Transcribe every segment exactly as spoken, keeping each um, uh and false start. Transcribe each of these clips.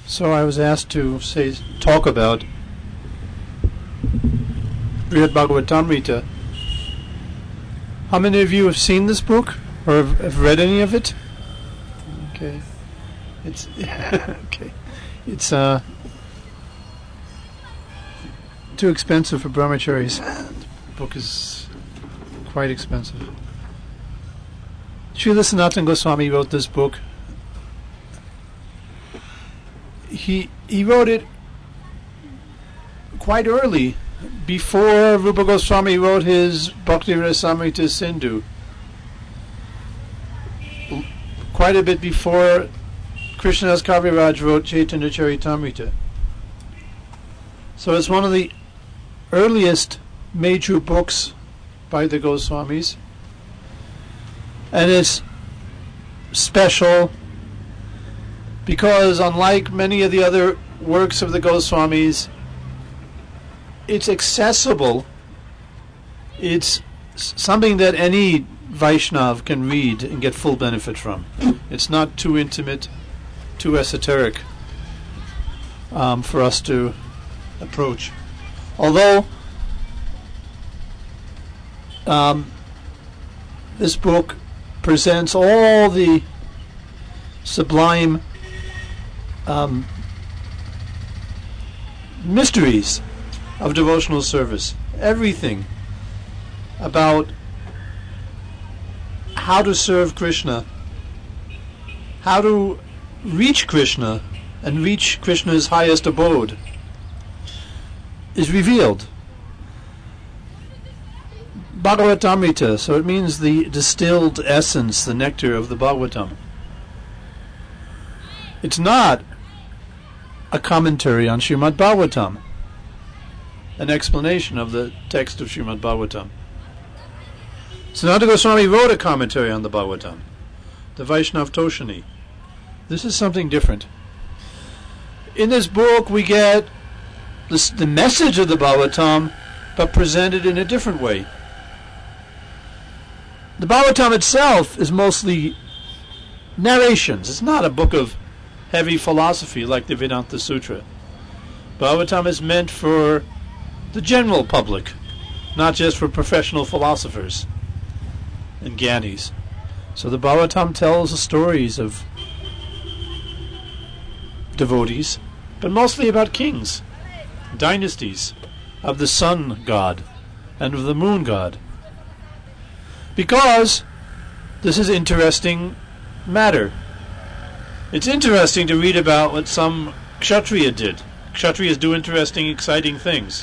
So I was asked to say talk about Brihad Bhagavatamrita. How many of you have seen this book or have, have read any of it? Okay, it's okay. It's uh too expensive for brahmacharis. The book is quite expensive. Srila Sanatana Goswami wrote this book. He he wrote it quite early, before Rupa Goswami wrote his Bhakti Rasamrita Sindhu. L- quite a bit before Krishnadas Kaviraj wrote Chaitanya Charitamrita. So it's one of the earliest major books by the Goswamis. And it's special because, unlike many of the other works of the Goswamis, it's accessible. It's something that any Vaishnav can read and get full benefit from. It's not too intimate, too esoteric um, for us to approach. Although um, this book presents all the sublime um, mysteries of devotional service, everything about how to serve Krishna, how to reach Krishna and reach Krishna's highest abode is revealed. Bhagavatamrita, so it means the distilled essence, the nectar of the Bhagavatam. It's not a commentary on Srimad Bhagavatam, an explanation of the text of Srimad Bhagavatam. Sanatana Goswami wrote a commentary on the Bhagavatam, the Vaishnav Toshani. This is something different. In this book we get this, the message of the Bhagavatam, but presented in a different way. The Bhagavatam itself is mostly narrations. It's not a book of heavy philosophy like the Vedanta Sutra. Bhagavatam is meant for the general public, not just for professional philosophers and gyanis. So the Bhagavatam tells the stories of devotees, but mostly about kings, dynasties, of the sun god and of the moon god. Because this is interesting matter. It's interesting to read about what some kshatriya did. Kshatriyas do interesting, exciting things.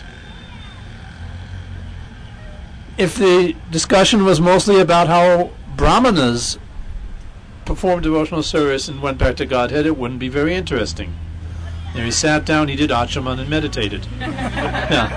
If the discussion was mostly about how brahmanas performed devotional service and went back to Godhead, it wouldn't be very interesting. There he sat down, he did achaman and meditated. yeah.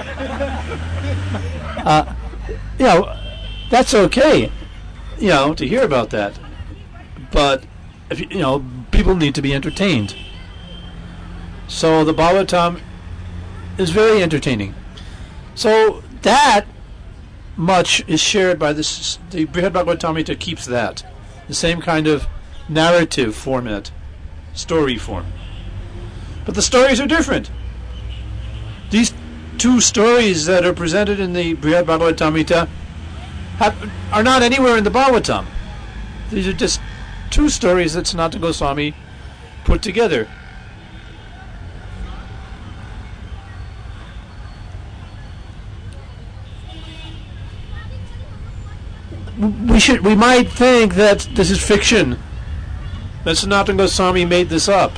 Uh, you know, that's okay, you know, to hear about that. But, if you, you know, people need to be entertained. So the Bhagavatam is very entertaining. So that much is shared by this. The Brihad Bhagavatamrita keeps that. The same kind of narrative format, story form. But the stories are different. These two stories that are presented in the Brihad Bhagavatamrita have, are not anywhere in the Bhagavatam. These are just two stories that Sanatana Goswami put together. We should, we might think that this is fiction, that Sanatana Goswami made this up.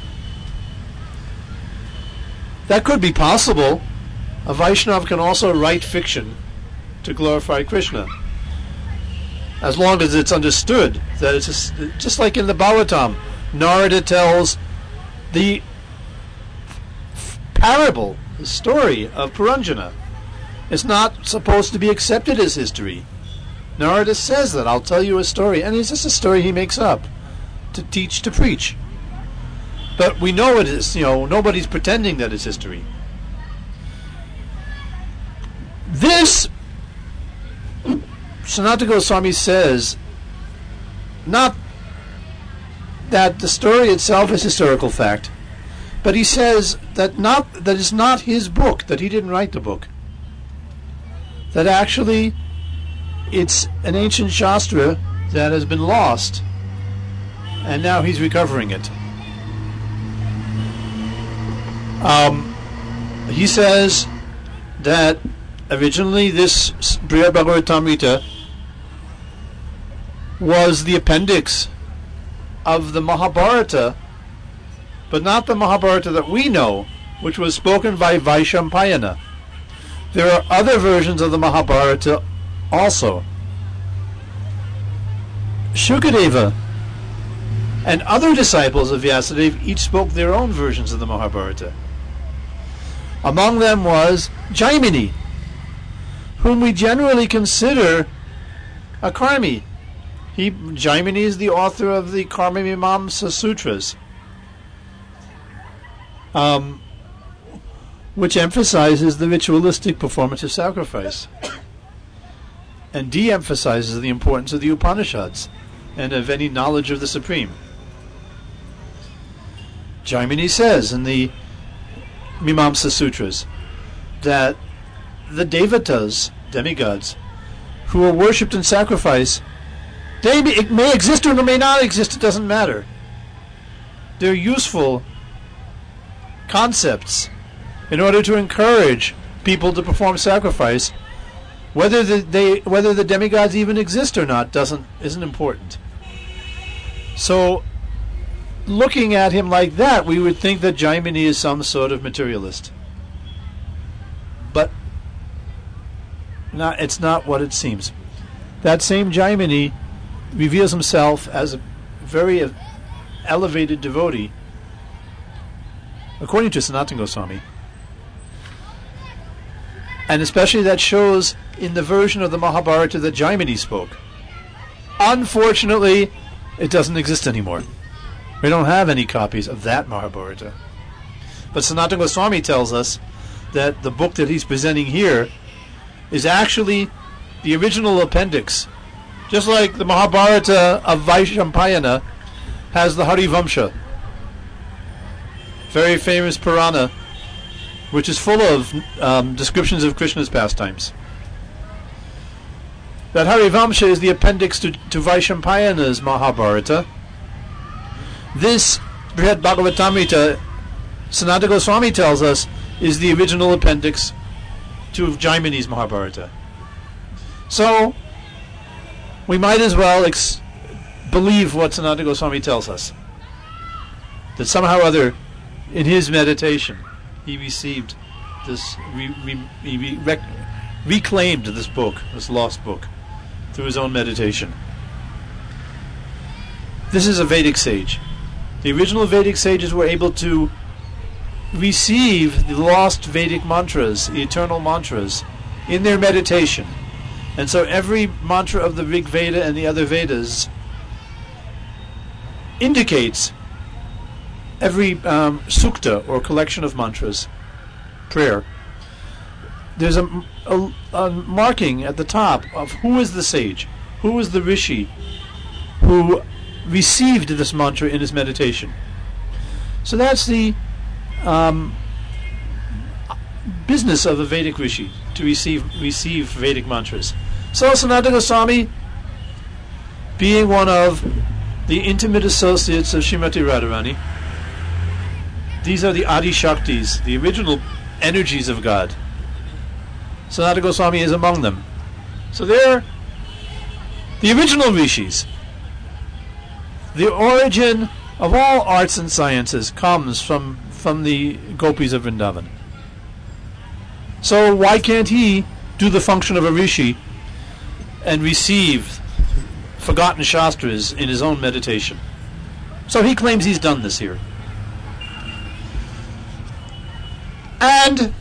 That could be possible. A Vaishnav can also write fiction to glorify Krishna, as long as it's understood that it's just, just like in the Bhagavatam. Narada tells the f- parable, the story of Puranjana. It's not supposed to be accepted as history. Narada says that, I'll tell you a story, and it's just a story he makes up to teach, to preach. But we know it is, you know, nobody's pretending that it's history. This, Sanatana Goswami says, not that the story itself is historical fact, But he says that not that it's not his book, that he didn't write the book. That actually it's an ancient Shastra that has been lost, and now he's recovering it. Um, he says that originally this Brihad Bhagavatamrita was the appendix of the Mahabharata, but not the Mahabharata that we know, which was spoken by Vaishampayana. There are other versions of the Mahabharata also. Shukadeva and other disciples of Vyasadeva each spoke their own versions of the Mahabharata. Among them was Jaimini, whom we generally consider a karmi. He, Jaimini is the author of the Karma Mimamsa Sutras, um, which emphasizes the ritualistic performance of sacrifice and de-emphasizes the importance of the Upanishads and of any knowledge of the Supreme. Jaimini says in the Mimamsa Sutras that the Devatas, demigods, who are worshipped in sacrifice, they may, it may exist or may not exist, it doesn't matter. They're useful concepts in order to encourage people to perform sacrifice. Whether the, they whether the demigods even exist or not doesn't isn't important. So, looking at him like that, we would think that Jaimini is some sort of materialist. But not, it's not what it seems. That same Jaimini reveals himself as a very elevated devotee, according to Sanatana Goswami. And especially that shows in the version of the Mahabharata that Jaimini spoke. Unfortunately, it doesn't exist anymore. We don't have any copies of that Mahabharata. But Sanatana Goswami tells us that the book that he's presenting here is actually the original appendix. Just like the Mahabharata of Vaishampayana has the Harivamsha, very famous Purana, which is full of um, descriptions of Krishna's pastimes. That Harivamsha is the appendix to, to Vaishampayana's Mahabharata. This Brihad Bhagavatamrita, Sanatana Goswami tells us, is the original appendix to Jaimini's Mahabharata. So, we might as well ex- believe what Sanatana Goswami tells us. That somehow or other, in his meditation, he received this, re- re- he re- rec- reclaimed this book, this lost book, through his own meditation. This is a Vedic sage. The original Vedic sages were able to receive the lost Vedic mantras, the eternal mantras, in their meditation. And so every mantra of the Rig Veda and the other Vedas indicates every um, sukta or collection of mantras, prayer. There's a, a, a marking at the top of who is the sage, who is the rishi who received this mantra in his meditation. So that's the um, business of a Vedic rishi, to receive receive Vedic mantras. So Sanatana Goswami, being one of the intimate associates of Srimati Radharani, these are the Adi Shaktis, the original energies of God. Sanatana Goswami is among them. So they're the original rishis. The origin of all arts and sciences comes from, from the gopis of Vrindavan. So why can't he do the function of a rishi and receive forgotten shastras in his own meditation? So he claims he's done this here. And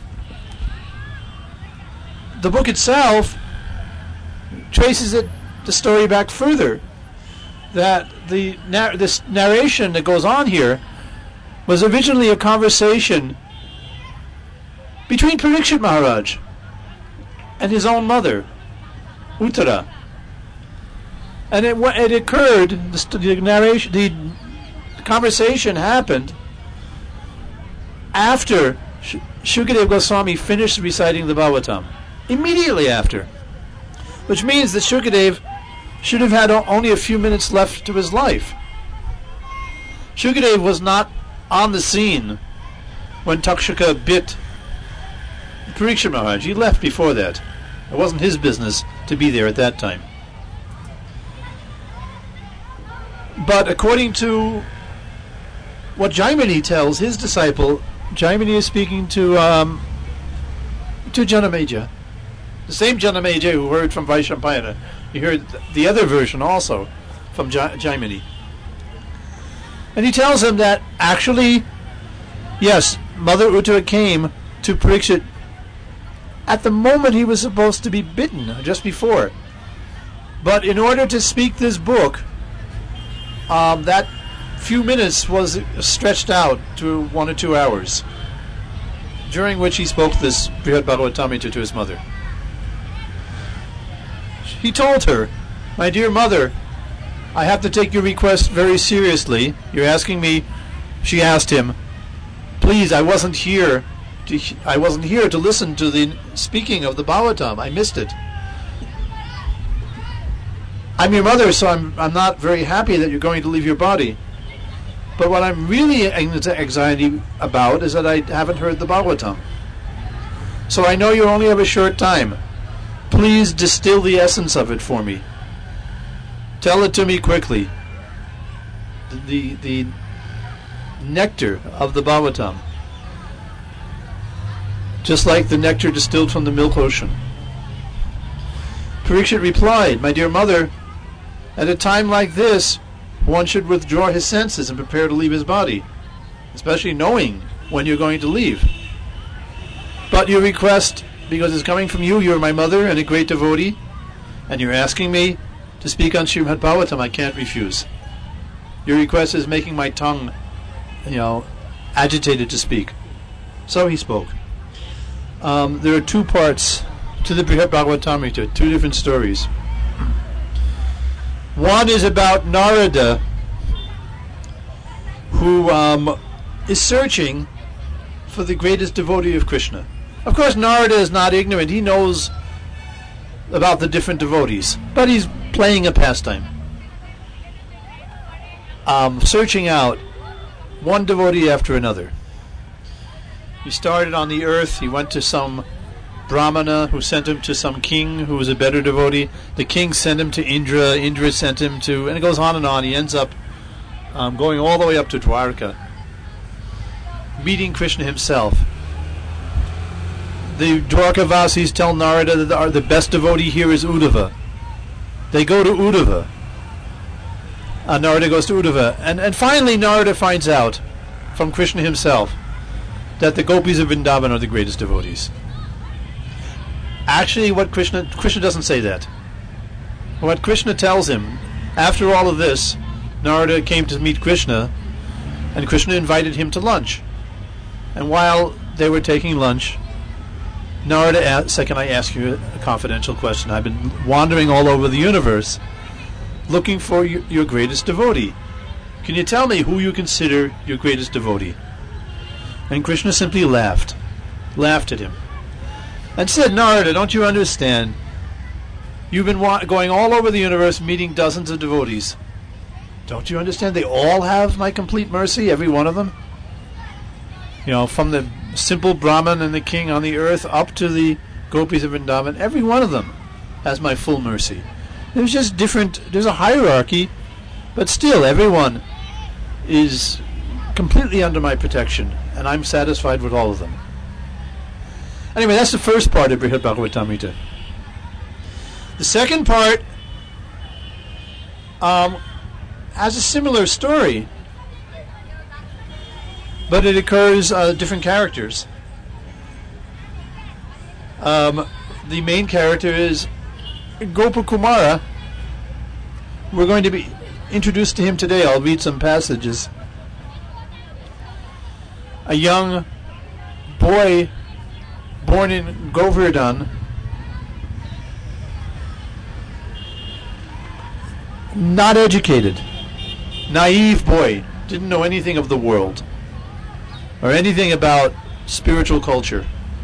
the book itself traces it, the story back further, that the nar- this narration that goes on here was originally a conversation between Parikshit Maharaj and his own mother, Uttara. And it, it occurred, the, the narration, the conversation happened after Sh- Shukadeva Goswami finished reciting the Bhagavatam. Immediately after. Which means that Shukadeva should have had o- only a few minutes left to his life. Shukadeva was not on the scene when Takshaka bit Parikshit Maharaj. He left before that. It wasn't his business to be there at that time. But according to what Jaimini tells his disciple, Jaimini is speaking to um, to Janameja, the same Janameja who heard from Vaishampayana. He heard th- the other version also from ja- Jaimini. And he tells him that actually, yes, Mother Uttara came to Parikshit at the moment he was supposed to be bitten, just before. But in order to speak this book, um, that few minutes was stretched out to one or two hours, during which he spoke this Brihad Bhagavatamrita to his mother. He told her, "My dear mother, I have to take your request very seriously. You're asking me," she asked him, "Please, I wasn't here to, I wasn't here to listen to the speaking of the Bhagavatam. I missed it. I'm your mother, so I'm I'm not very happy that you're going to leave your body. But what I'm really anxiety about is that I haven't heard the Bhagavatam. So I know you only have a short time. Please distill the essence of it for me. Tell it to me quickly. The the nectar of the Bhagavatam. Just like the nectar distilled from the milk ocean." Parikshit replied, "My dear mother, at a time like this, one should withdraw his senses and prepare to leave his body, especially knowing when you're going to leave. But your request, because it's coming from you, you're my mother and a great devotee, and you're asking me to speak on Srimad Bhagavatam, I can't refuse. Your request is making my tongue, you know, agitated to speak." So he spoke. Um, there are two parts to the Brihad Bhagavatamrita, two different stories. One is about Narada, who um, is searching for the greatest devotee of Krishna. Of course, Narada is not ignorant. He knows about the different devotees, but he's playing a pastime. Um, searching out one devotee after another. He started on the earth. He went to some Brahmana who sent him to some king who was a better devotee. The king sent him to Indra. Indra sent him to... And it goes on and on. He ends up um, going all the way up to Dwarka, meeting Krishna himself. The Dwarkavasis tell Narada that the, the best devotee here is Uddhava. They go to Uddhava. Uh, Narada goes to Uddhava. And, and finally Narada finds out from Krishna himself that the gopis of Vrindavan are the greatest devotees. Actually, what Krishna Krishna doesn't say that. What Krishna tells him, after all of this, Narada came to meet Krishna, and Krishna invited him to lunch. And while they were taking lunch, Narada asked, "Say, can I ask you a confidential question? I've been wandering all over the universe, looking for your, your greatest devotee. Can you tell me who you consider your greatest devotee?" And Krishna simply laughed, laughed at him, and said, "Narada, don't you understand? You've been wa- going all over the universe meeting dozens of devotees. Don't you understand? They all have my complete mercy, every one of them. You know, from the simple Brahmin and the king on the earth up to the gopis of Vrindavan, every one of them has my full mercy. There's just different, there's a hierarchy, but still everyone is completely under my protection, and I'm satisfied with all of them." Anyway, that's the first part of Brihad Bhagavatamrita. The second part um, has a similar story, but it occurs uh, different characters. Um, the main character is Gopakumara. We're going to be introduced to him today. I'll read some passages. A young boy born in Govardhan, not educated, naive boy, didn't know anything of the world. or anything about spiritual culture.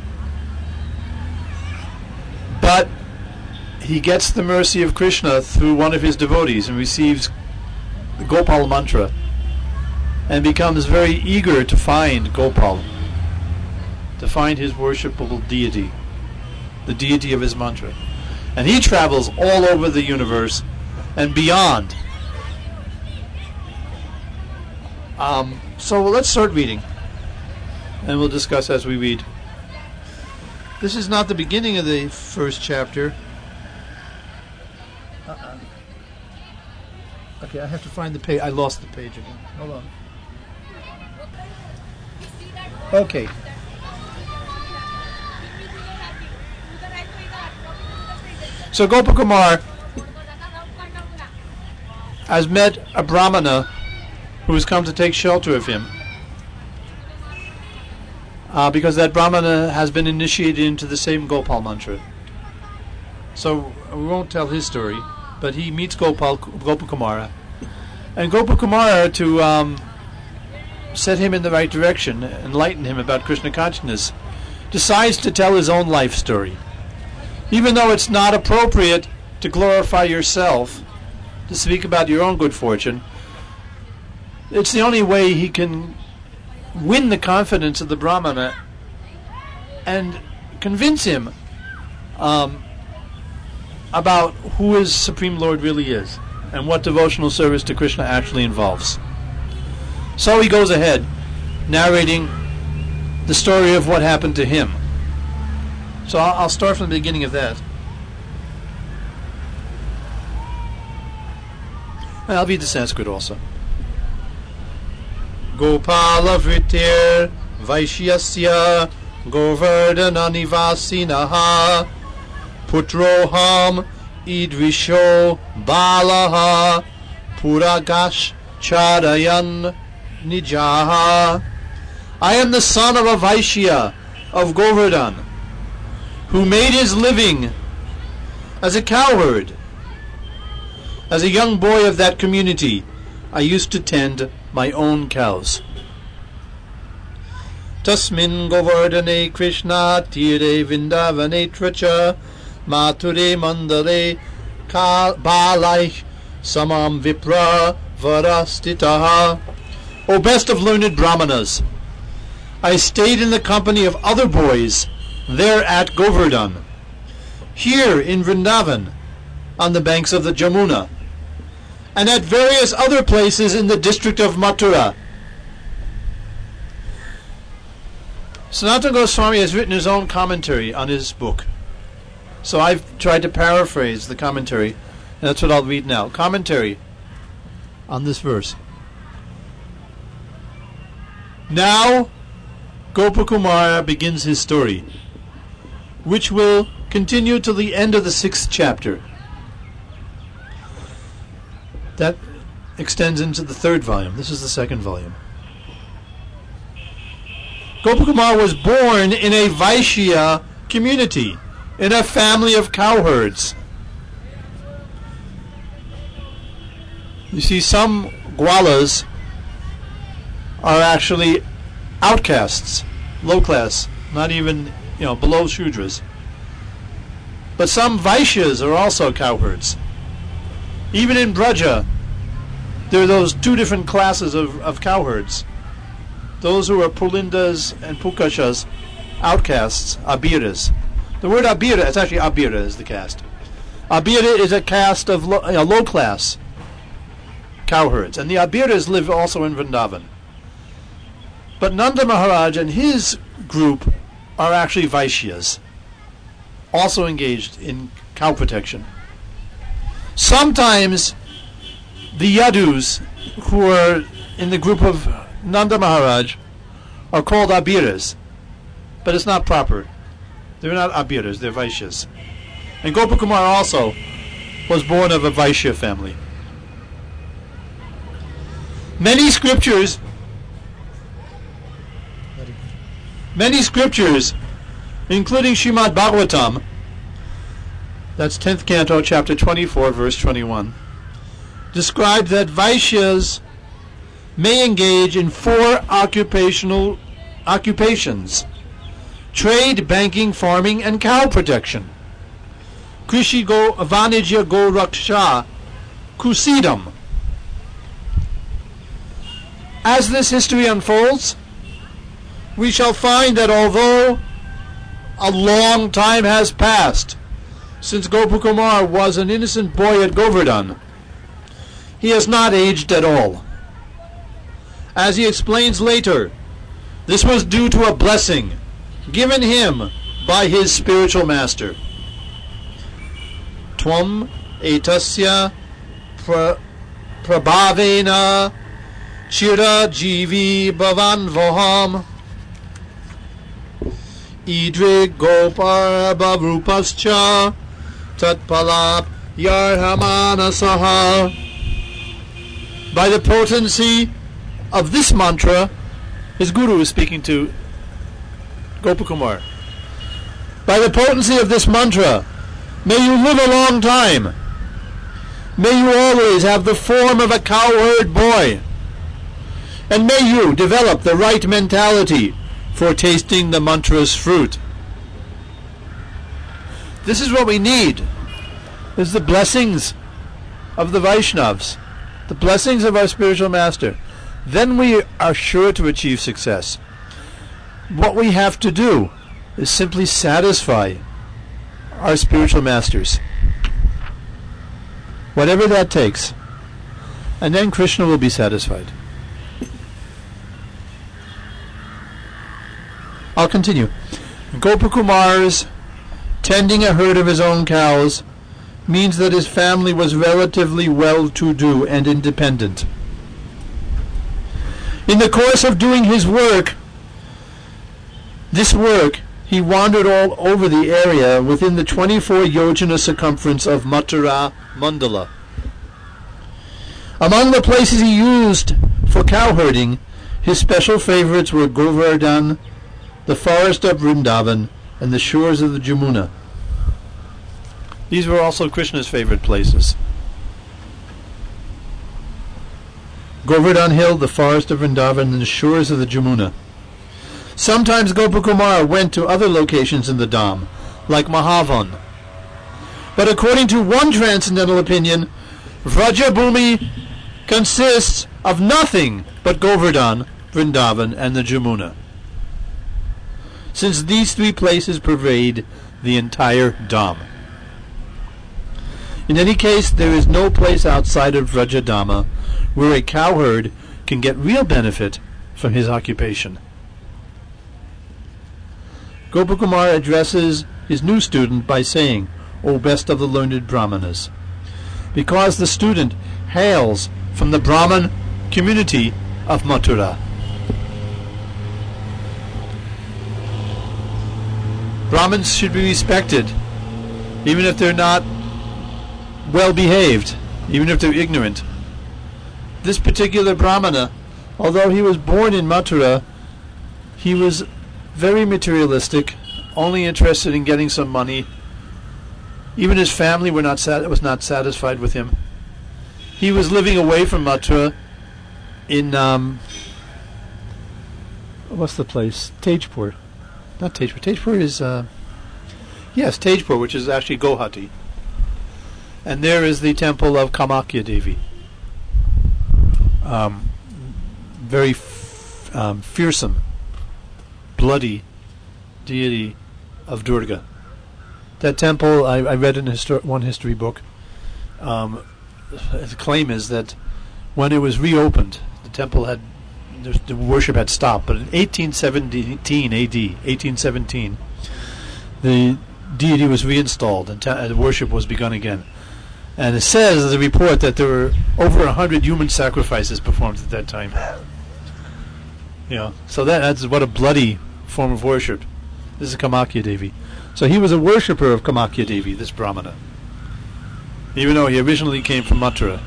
But he gets the mercy of Krishna through one of his devotees and receives the Gopal mantra and becomes very eager to find Gopal, to find his worshipable deity, the deity of his mantra. And he travels all over the universe and beyond. Um, so let's start reading, and we'll discuss as we read. This is not the beginning of the first chapter. Uh-uh. Okay, I have to find the page. I lost the page again. Hold on. Okay. So Gopakumar has met a Brahmana who has come to take shelter of him. Uh, because that Brahmana has been initiated into the same Gopal mantra. So we won't tell his story, but he meets Gopal, Gopakumara. And Gopakumara, to um, set him in the right direction, enlighten him about Krishna consciousness, decides to tell his own life story. Even though it's not appropriate to glorify yourself, to speak about your own good fortune, it's the only way he can win the confidence of the Brahmana and convince him um, about who his Supreme Lord really is and what devotional service to Krishna actually involves. So he goes ahead, narrating the story of what happened to him. So I'll, I'll start from the beginning of that. And I'll read the Sanskrit also. Gopala vritir Vaishyasya Govardhana nivasinaha Putroham idrisho balaha Puragash charayan nijaha. I am the son of a Vaishya of Govardhan, who made his living as a cowherd. As a young boy of that community, I used to tend my own cows. Tasmin Govardhane Krishna Tire Vindavane Tracha Mature Mandale Balai Samam Vipra Varastitaha. O best of learned Brahmanas, I stayed in the company of other boys there at Govardhan, here in Vrindavan, on the banks of the Jamuna, and at various other places in the district of Mathura. Sanatana Goswami has written his own commentary on his book. So I've tried to paraphrase the commentary, and that's what I'll read now. Commentary on this verse. Now, Gopakumara begins his story, which will continue till the end of the sixth chapter. That extends into the third volume. This is the second volume. Gopakumar was born in a Vaishya community, in a family of cowherds. You see, some Gwalas are actually outcasts, low class, not even, you know, below Shudras. But some Vaishyas are also cowherds. Even in Braja, there are those two different classes of, of cowherds. Those who are Pulindas and Pukashas, outcasts, Abiras. The word Abira, it's actually Abira is the caste. Abira is a caste of lo, you know, low class cowherds. And the Abiras live also in Vrindavan. But Nanda Maharaj and his group are actually Vaishyas, also engaged in cow protection. Sometimes the Yadus, who are in the group of Nanda Maharaj, are called Abiras, but it's not proper. They're not Abiras, they're Vaishyas. And Gopakumar also was born of a Vaishya family. Many scriptures Many scriptures, including Srimad Bhagavatam, that's tenth canto, chapter twenty-four, verse twenty-one, describe that Vaishyas may engage in four occupational occupations: trade, banking, farming, and cow protection. Krishi go Vanijya go Raksha Kusidam. As this history unfolds, we shall find that although a long time has passed since Gopakumar was an innocent boy at Govardhan, he has not aged at all. As he explains later, this was due to a blessing given him by his spiritual master. Tvam etasya pra, prabhavena chira jivi bhavan voham idri gopar bhavrupascha tatpalap yarhamana saha. By the potency of this mantra, his guru is speaking to Gopakumar. By the potency of this mantra, may you live a long time. May you always have the form of a cowherd boy. And may you develop the right mentality for tasting the mantra's fruit. This is what we need. This is the blessings of the Vaishnavas, the blessings of our spiritual master. Then we are sure to achieve success. What we have to do is simply satisfy our spiritual masters, whatever that takes, and then Krishna will be satisfied. I'll continue. Gopakumar's tending a herd of his own cows means that his family was relatively well-to-do and independent. In the course of doing his work, this work, he wandered all over the area within the twenty-four yojana circumference of Mathura Mandala. Among the places he used for cowherding, his special favorites were Govardhan, the forest of Vrindavan, and the shores of the Jamuna. These were also Krishna's favorite places. Govardhan Hill, the forest of Vrindavan, and the shores of the Jamuna. Sometimes Gopakumar went to other locations in the Dham, like Mahavan. But according to one transcendental opinion, Vrajabhumi consists of nothing but Govardhan, Vrindavan, and the Jamuna, since these three places pervade the entire Dham. In any case, there is no place outside of Vrajadhama where a cowherd can get real benefit from his occupation. Gopakumar addresses his new student by saying, "O best of the learned Brahmanas," because the student hails from the Brahman community of Mathura. Brahmins should be respected, even if they're not well behaved, even if they're ignorant. This particular Brahmana, although he was born in Mathura, he was very materialistic, only interested in getting some money. Even his family were not sat- was not satisfied with him. He was living away from Mathura in um, what's the place? Tejpur. Not Tejpur. Tejpur is uh, yes, Tejpur, which is actually Guwahati. And there is the temple of Kamakya Devi. Um, very f- um, fearsome, bloody deity of Durga. That temple, I, I read in histor- one history book, um, the claim is that when it was reopened, the temple had, the, the worship had stopped, but in eighteen seventeen A D, eighteen seventeen, the deity was reinstalled and te- worship was begun again. And it says, as a report, that there were over a hundred human sacrifices performed at that time. You know, so that adds what a bloody form of worship. This is Kamakya Devi. So he was a worshipper of Kamakya Devi, this Brahmana, even though he originally came from Mathura.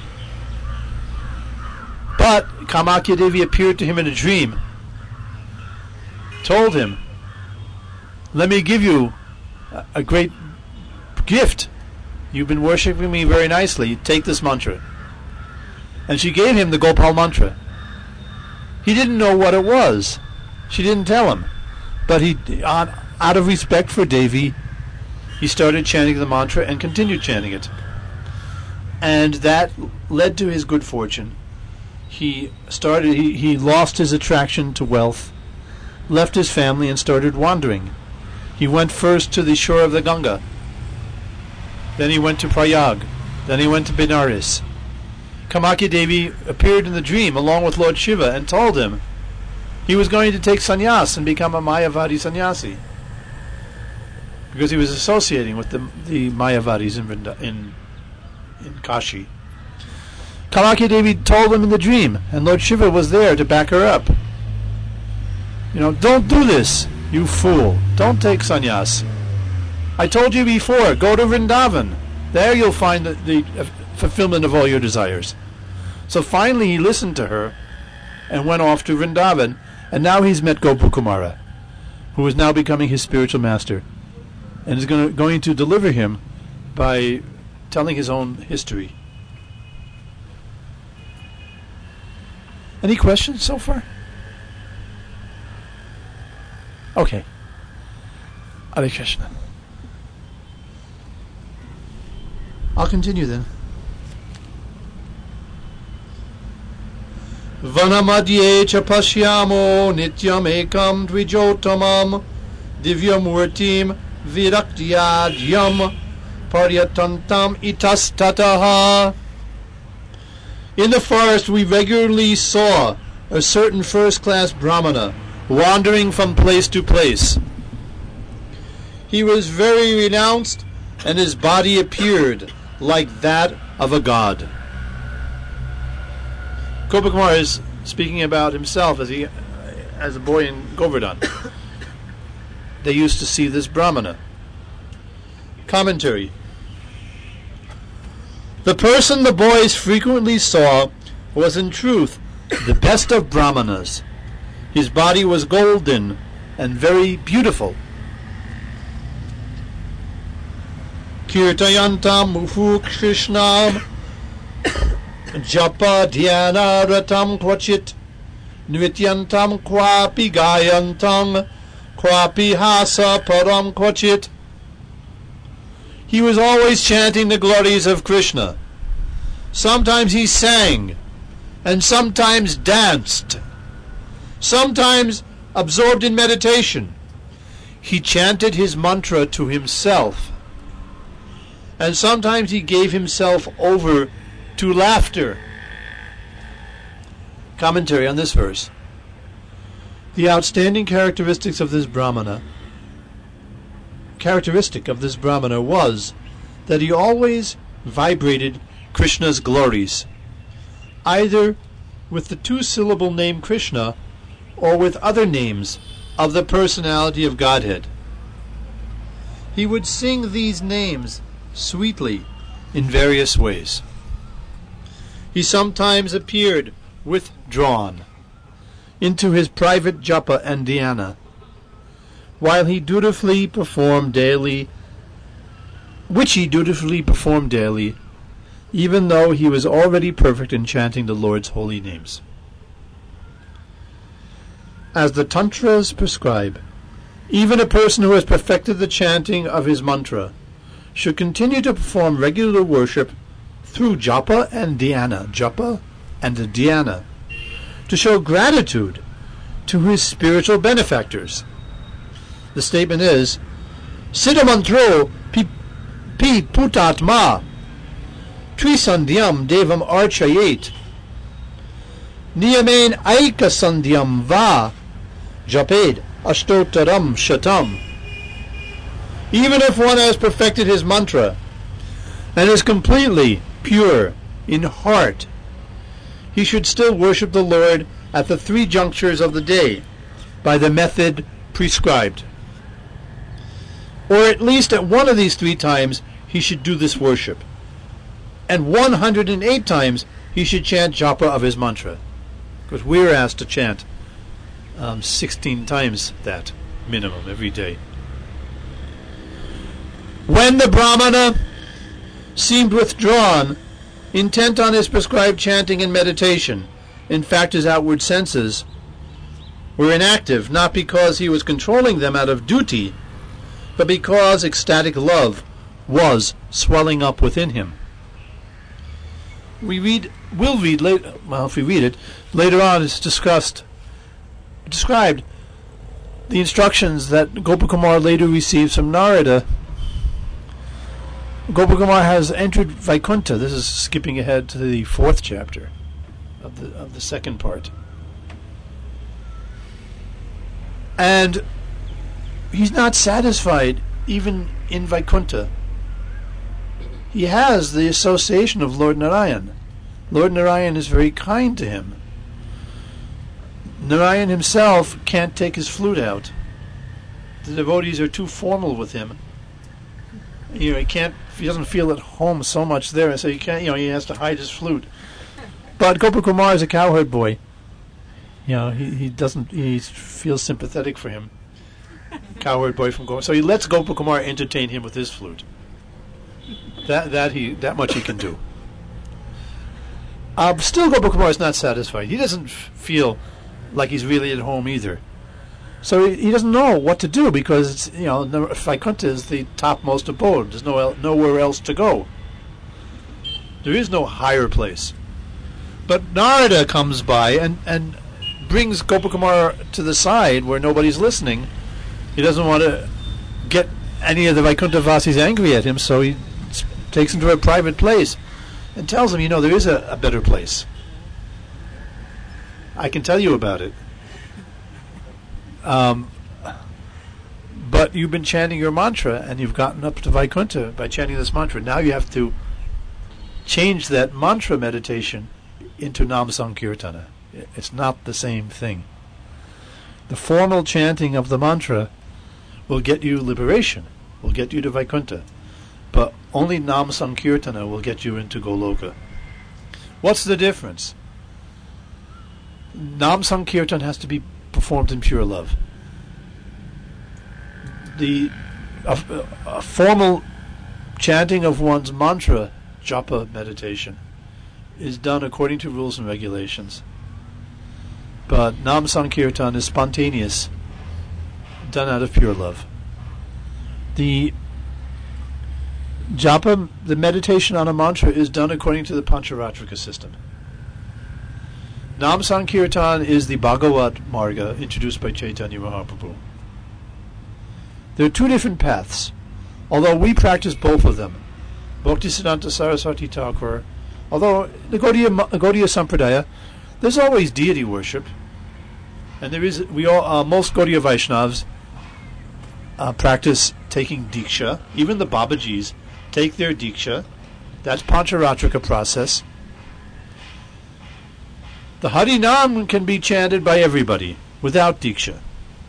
But Kamakya Devi appeared to him in a dream, told him, "Let me give you a, a great gift. You've been worshipping me very nicely. Take this mantra." And she gave him the Gopal mantra. He didn't know what it was. She didn't tell him. But he, on, out of respect for Devi, he started chanting the mantra and continued chanting it. And that led to his good fortune. He started. He, he lost his attraction to wealth, left his family, and started wandering. He went first to the shore of the Ganga. Then he went to Prayag. Then he went to Benares. Kamakya Devi appeared in the dream along with Lord Shiva and told him he was going to take sannyas and become a Mayavadi sannyasi, because he was associating with the the Mayavadis in Vrinda, in in Kashi. Kamakya Devi told him in the dream, and Lord Shiva was there to back her up. You know, don't do this, you fool. Don't take sannyas. I told you before, go to Vrindavan. There you'll find the, the uh, fulfillment of all your desires. So finally he listened to her and went off to Vrindavan, and now he's met Gopakumara, who is now becoming his spiritual master, and is gonna, going to deliver him by telling his own history. Any questions so far? Okay. Hare Krishna. I'll continue then. Vanamadye cha pashyamo nityam ekam dvijotamam divyamurtim viraktiyadyam paryatantam itastataha. In the forest we regularly saw a certain first-class Brahmana wandering from place to place. He was very renounced, and his body appeared like that of a god. Gopakumara is speaking about himself as he, as a boy in Govardhan. They used to see this Brahmana. Commentary. The person the boys frequently saw was in truth the best of Brahmanas. His body was golden and very beautiful. Kirtayantam muhu krishnam japa dhyana ratam kvachit nrityantam kwapi gayantam kwapi hasa param kvachit. He was always chanting the glories of Krishna. Sometimes he sang, and sometimes danced, sometimes absorbed in meditation. He chanted his mantra to himself, and sometimes he gave himself over to laughter. Commentary on this verse. The outstanding characteristics of this Brahmana characteristic of this Brahmana was that he always vibrated Krishna's glories, either with the two-syllable name Krishna or with other names of the personality of Godhead. He would sing these names sweetly in various ways. He sometimes appeared withdrawn into his private japa and dhyana, while he dutifully performed daily, which he dutifully performed daily, even though he was already perfect in chanting the Lord's holy names. As the Tantras prescribe, even a person who has perfected the chanting of his mantra should continue to perform regular worship through japa and dhyana, japa and dhyana, to show gratitude to his spiritual benefactors. The statement is, Siddhamantro pi, pi putatma trisandhyam devam archayet niyamain aika sandhyam va japed ashtotaram shatam. Even if one has perfected his mantra and is completely pure in heart, he should still worship the Lord at the three junctures of the day by the method prescribed. Or at least at one of these three times he should do this worship. And one hundred eight times he should chant japa of his mantra. Because we're asked to chant um, sixteen times that minimum every day. When the Brahmana seemed withdrawn, intent on his prescribed chanting and meditation, in fact his outward senses were inactive, not because he was controlling them out of duty, but because ecstatic love was swelling up within him. We read, will read later, well, if we read it, later on it's discussed, described the instructions that Gopakumar later receives from Narada. Gopakumar has entered Vaikuntha. This is skipping ahead to the fourth chapter of the of the second part. And he's not satisfied even in Vaikuntha. He has the association of Lord Narayan. Lord Narayan is very kind to him. Narayan himself can't take his flute out. The devotees are too formal with him. You know, he can't. He doesn't feel at home so much there, so he can't. You know, he has to hide his flute. But Gopakumar is a cowherd boy. You know, he he doesn't. He feels sympathetic for him. Cowherd boy from Gopakumar. So he lets Gopakumar entertain him with his flute. That that he that much he can do. Uh, still, Gopakumar is not satisfied. He doesn't f- feel like he's really at home either. So he, he doesn't know what to do because it's, you know, Vaikuntha is the topmost abode. There's no el- nowhere else to go. There is no higher place. But Narada comes by and and brings Gopakumar to the side where nobody's listening. He doesn't want to get any of the Vaikuntha Vasis angry at him, so he takes him to a private place and tells him, you know, there is a, a better place. I can tell you about it. Um, but you've been chanting your mantra and you've gotten up to Vaikuntha by chanting this mantra. Now you have to change that mantra meditation into Nam Sankirtana. It's not the same thing. The formal chanting of the mantra will get you liberation, will get you to Vaikuntha. But only Nam Sankirtana will get you into Goloka. What's the difference? Nam Sankirtan has to be performed in pure love. The a, a formal chanting of one's mantra, japa meditation, is done according to rules and regulations. But Nam Sankirtan is spontaneous, done out of pure love. The japa, the meditation on a mantra, is done according to the Pancharatrika system. Nam Sankirtan is the Bhagavat Marga introduced by Chaitanya Mahaprabhu. There are two different paths, although we practice both of them. Bhaktisiddhanta Saraswati Thakur, although the Gaudiya, Gaudiya Sampradaya, there's always deity worship, and there is we all uh, most Gaudiya Vaishnavas uh, practice taking Diksha. Even the Babajis take their Diksha. That's Pancharatrika process. The Harinam can be chanted by everybody without Diksha.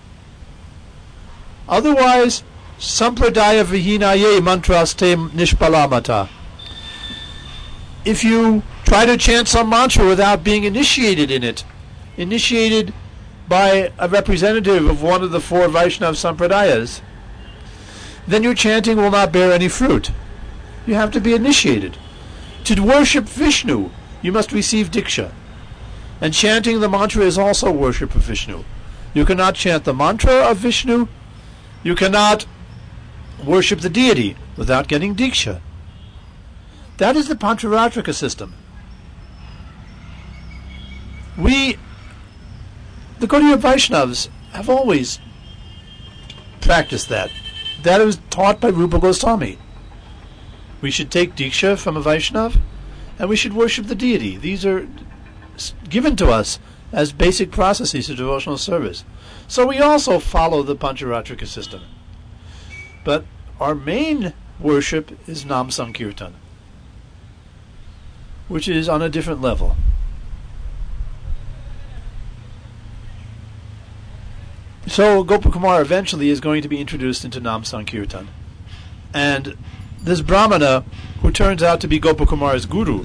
Otherwise, Sampradaya Vihinaye Mantraste Nishpalamata. If you try to chant some mantra without being initiated in it, initiated by a representative of one of the four Vaishnav Sampradayas, then your chanting will not bear any fruit. You have to be initiated. To worship Vishnu, you must receive Diksha. And chanting the mantra is also worship of Vishnu. You cannot chant the mantra of Vishnu. You cannot worship the deity without getting Diksha. That is the Pancharatrika system. We, the Gaudiya Vaishnavas, have always practiced that. That was taught by Rupa Goswami. We should take Diksha from a Vaishnav, and we should worship the deity. These are given to us as basic processes of devotional service. So we also follow the Pancharatrika system. But our main worship is Nam Sankirtan, which is on a different level. So Gopakumar eventually is going to be introduced into Nam Sankirtan. And this Brahmana, who turns out to be Gopakumar's guru,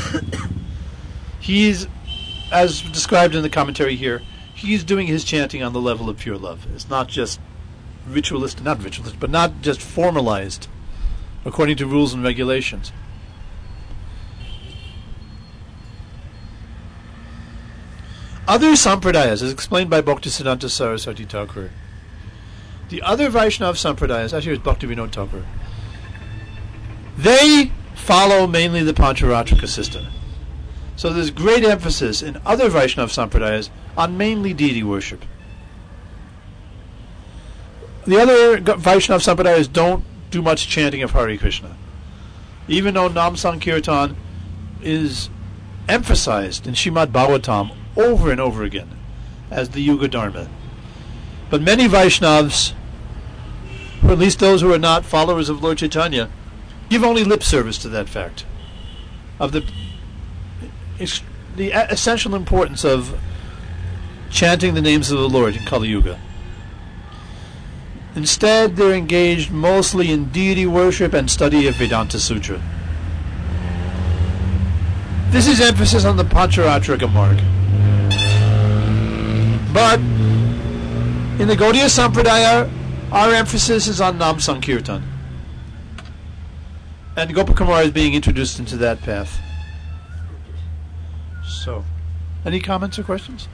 he's, as described in the commentary here, he's doing his chanting on the level of pure love. It's not just ritualistic, not ritualistic, but not just formalized according to rules and regulations. other Sampradayas, as explained by Bhaktisiddhanta Saraswati Thakur, the other Vaishnava Sampradayas, actually it's Bhaktivinoda Thakur, they follow mainly the Pancharatrika system. So there's great emphasis in other Vaishnava Sampradayas on mainly deity worship. The other Vaishnava Sampradayas don't do much chanting of Hare Krishna, even though Nam Sankirtan is emphasized in Srimad Bhagavatam over and over again as the Yuga Dharma. But many Vaishnavas, or at least those who are not followers of Lord Chaitanya, give only lip service to that fact of the the essential importance of chanting the names of the Lord in Kali Yuga. Instead, they're engaged mostly in deity worship and study of Vedanta Sutra. This is emphasis on the Pancharatrika marg. But in the Gaudiya Sampradaya, our emphasis is on Nam Sankirtan. And Gopakumar is being introduced into that path. So, any comments or questions?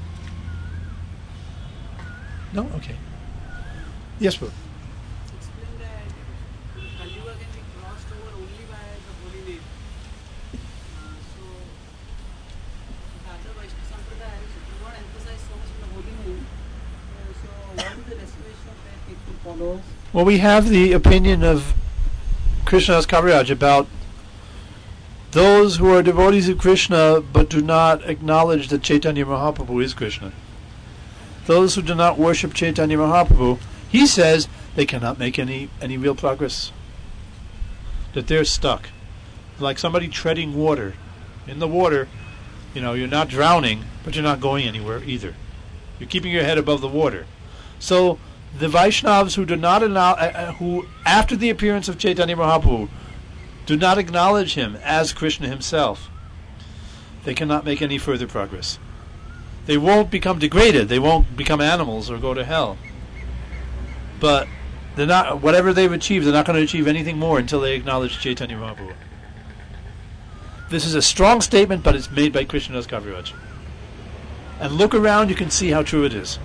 No? Okay. Yes, bro. Explain that Kali Yuga can be crossed over only by the holy name. Uh, so, the other Vaishnava Sampradayas do not emphasize so much on the holy name. Uh, so, what is the reservation of that people follow? Well, we have the opinion of Krishnadas Kaviraj about those who are devotees of Krishna but do not acknowledge that Chaitanya Mahaprabhu is Krishna. Those who do not worship Chaitanya Mahaprabhu, he says they cannot make any, any real progress. That they're stuck. Like somebody treading water. In the water, you know, you're not drowning, but you're not going anywhere either. You're keeping your head above the water. So, the Vaishnavas who do not allow, uh, who after the appearance of Chaitanya Mahaprabhu do not acknowledge him as Krishna himself, they cannot make any further progress. They won't become degraded. They won't become animals or go to hell. But they're not. Whatever they've achieved, they're not going to achieve anything more until they acknowledge Chaitanya Mahaprabhu. This is a strong statement, but it's made by Krishnadas Kaviraj. And look around, you can see how true it is.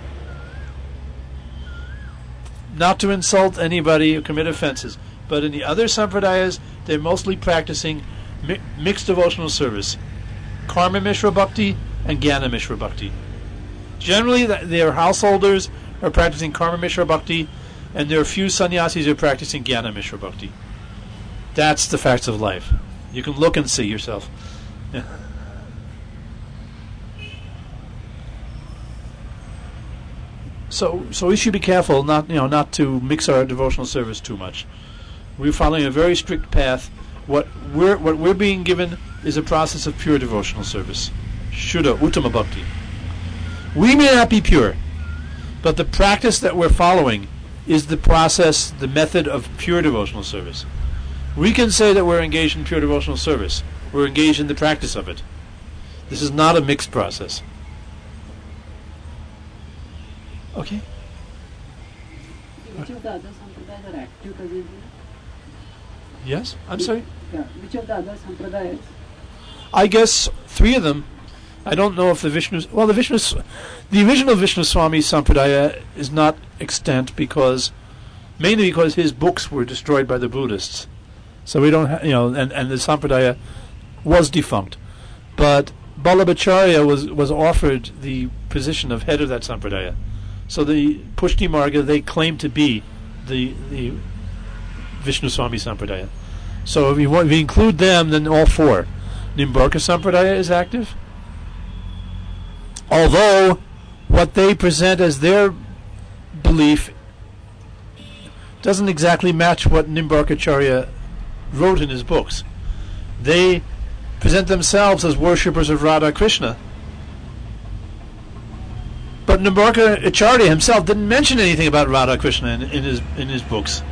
Not to insult anybody or commit offenses, but in the other sampradayas, they're mostly practicing mi- mixed devotional service. Karma Mishra Bhakti and Jnana Mishra Bhakti. Generally, th- their householders are practicing Karma Mishra Bhakti, and there are few sannyasis who are practicing Jnana Mishra Bhakti. That's the facts of life. You can look and see yourself. Yeah. So, so we should be careful not, you know, not to mix our devotional service too much. We're following a very strict path. What we're what we're being given is a process of pure devotional service, Shuddha Uttama Bhakti. We may not be pure, but the practice that we're following is the process, the method of pure devotional service. We can say that we're engaged in pure devotional service. We're engaged in the practice of it. This is not a mixed process. Okay. Which of the other sampradayas are active presently? Yes? I'm sorry? Yeah. Which of the other sampradayas? I guess three of them. I don't know if the Vishnu... Well, the Vishnu... The original Vishnu Swami Sampradaya is not extant because... Mainly because his books were destroyed by the Buddhists. So we don't have... You know, and, and the Sampradaya was defunct. But Ballabhacharya was, was offered the position of head of that Sampradaya. So the Pushti Marga, they claim to be the the Vishnu Swami Sampradaya. So if we, want, if we include them, then all four. Nimbarka Sampradaya is active. Although what they present as their belief doesn't exactly match what Nimbarkacharya wrote in his books. They present themselves as worshippers of Radha Krishna. But Nimbarkacharya himself didn't mention anything about Radha Krishna in, in his in his books.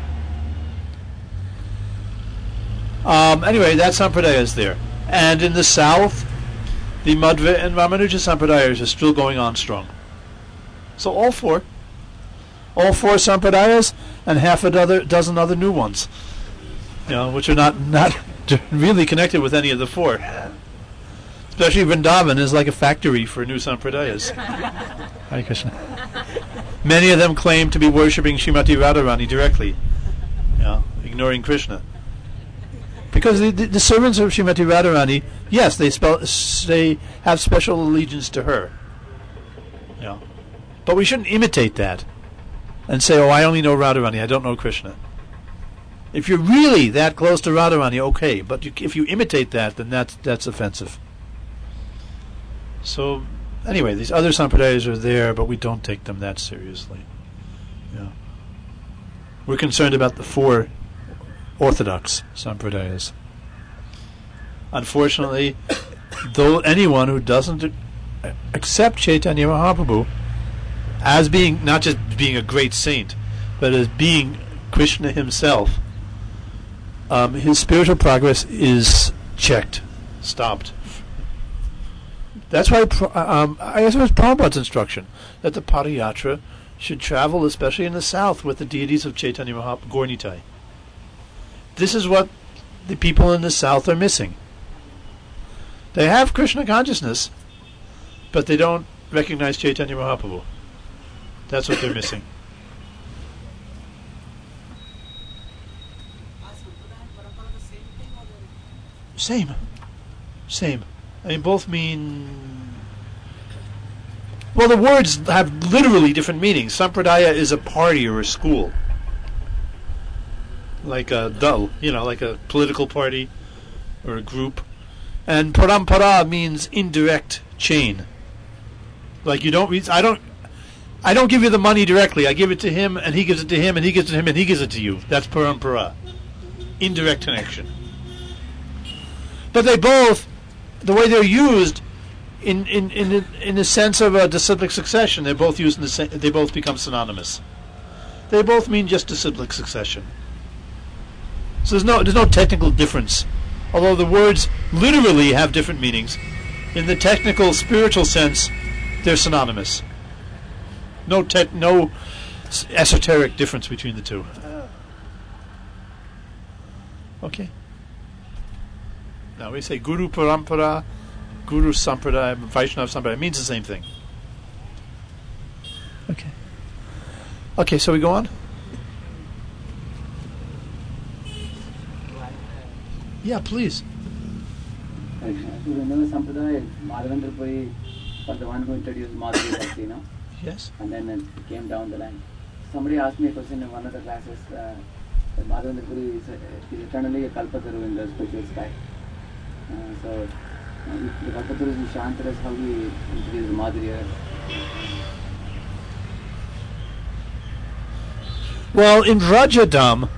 Um, anyway, that Sampradaya is there. And in the south, the Madhva and Ramanuja Sampradayas are still going on strong. So all four. All four Sampradayas and half a dozen, dozen other new ones. You know, which are not, not really connected with any of the four. Especially Vrindavan is like a factory for new sampradayas. Hare Krishna. Many of them claim to be worshipping Srimati Radharani directly, you know, ignoring Krishna. Because the, the, the servants of Srimati Radharani, yes, they spell, they have special allegiance to her. You know. But we shouldn't imitate that and say, oh, I only know Radharani, I don't know Krishna. If you're really that close to Radharani, okay, but you, if you imitate that, then that's, that's offensive. So, anyway, these other sampradayas are there, but we don't take them that seriously. Yeah. We're concerned about the four orthodox sampradayas. Unfortunately, though anyone who doesn't accept Chaitanya Mahaprabhu as being, not just being a great saint, but as being Krishna himself, um, his spiritual progress is checked, stopped. That's why um, I guess it was Prabhupada's instruction that the Padayatra should travel, especially in the south, with the deities of Chaitanya Mahaprabhu, Gaura-Nitai. This is what the people in the south are missing. They have Krishna consciousness, but they don't recognize Chaitanya Mahaprabhu. That's what they're missing. Same. Same. I mean, both mean... Well, the words have literally different meanings. Sampradaya is a party or a school. Like a dal, you know, like a political party or a group. And parampara means indirect chain. Like you don't read... I don't... I don't give you the money directly. I give it to him, and he gives it to him, and he gives it to him, and he gives it to you. That's parampara. Indirect connection. But they both... The way they're used, in in in the, in the sense of a disciplic succession, they're both used in the sa- they both become synonymous. They both mean just disciplic succession. So there's no there's no technical difference, although the words literally have different meanings. In the technical spiritual sense, they're synonymous. No te- no esoteric difference between the two. Okay. Now we say Guru Parampara, Guru Sampradaya, Vaishnava Sampradaya. It means the same thing. Okay. Okay, so we go on? Yeah, please. So remember Sampradaya, Madhavendra Puri was the one who introduced Madhuri Bhakti, you know? Yes. And then it came down the line. Somebody asked me a question in one of the classes, uh, that Madhavendra Puri is, uh, is eternally a Kalpataru in the spiritual sky. Uh, so, uh, if the Kalpataru is in Shantaras, how do we introduce Madhurya? Well, in Rajadam,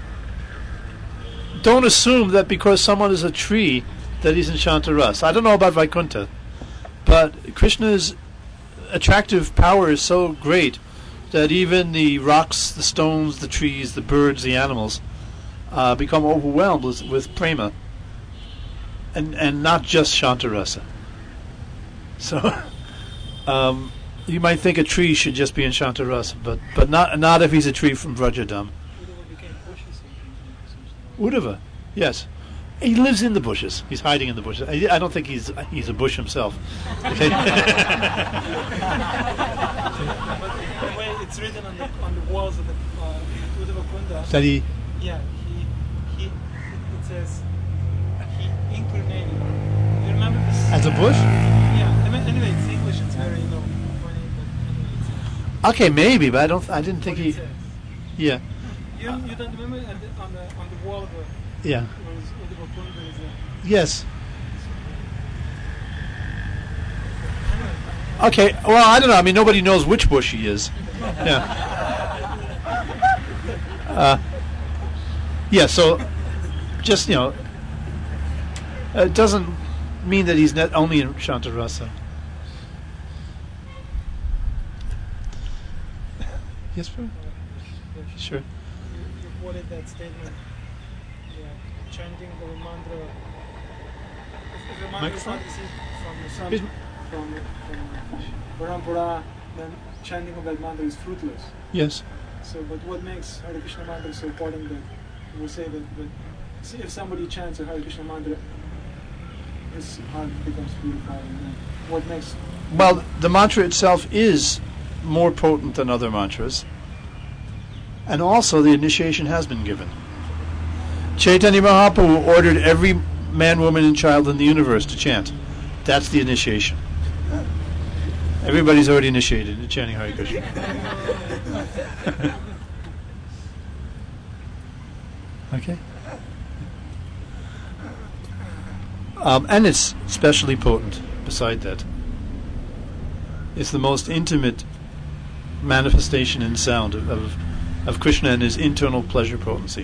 don't assume that because someone is a tree that he's in Shantaras. I don't know about Vaikuntha, but Krishna's attractive power is so great that even the rocks, the stones, the trees, the birds, the animals uh, become overwhelmed with, with prema. And and not just Shantarasa. So, um, you might think a tree should just be in Shantarasa, but but not not if he's a tree from Vrajadam. Uddhava, yes, he lives in the bushes. He's hiding in the bushes. I, I don't think he's he's a bush himself. Okay. The way it's written on the on the walls of the uh, Uddhava Kunda. That he. Yeah, he he. It, it says. Incarnated. You remember this? As a bush? Yeah. I mean, anyway, it's English. It's very, you know, funny. But anyway, it's, uh, Okay, maybe, but I don't. I didn't think he. Yeah. You, you don't remember on the on the, on the wall of the. Yeah. Was Uddhava Kunda is a, Yes. Okay. Well, I don't know. I mean, nobody knows which bush he is. Yeah. Uh, yeah. So, just you know. Uh, it doesn't mean that he's not only in Shantarasa. Yes, bro? Sure. You, you quoted that statement. Yeah, chanting the mantra. If the mantra is not received from the sun, Is- from from Parampara, then chanting of that mantra is fruitless. Yes. So, but what makes Hare Krishna mantra so important that we say that, that see if somebody chants a Hare Krishna mantra his heart becomes purified. And what next? Well, the mantra itself is more potent than other mantras, and also the initiation has been given. Chaitanya Mahaprabhu ordered every man, woman, and child in the universe to chant. That's the initiation. Everybody's already initiated into chanting Hare Krishna. Okay. Um, and it's especially potent. Beside that, it's the most intimate manifestation in sound of, of of Krishna and his internal pleasure potency.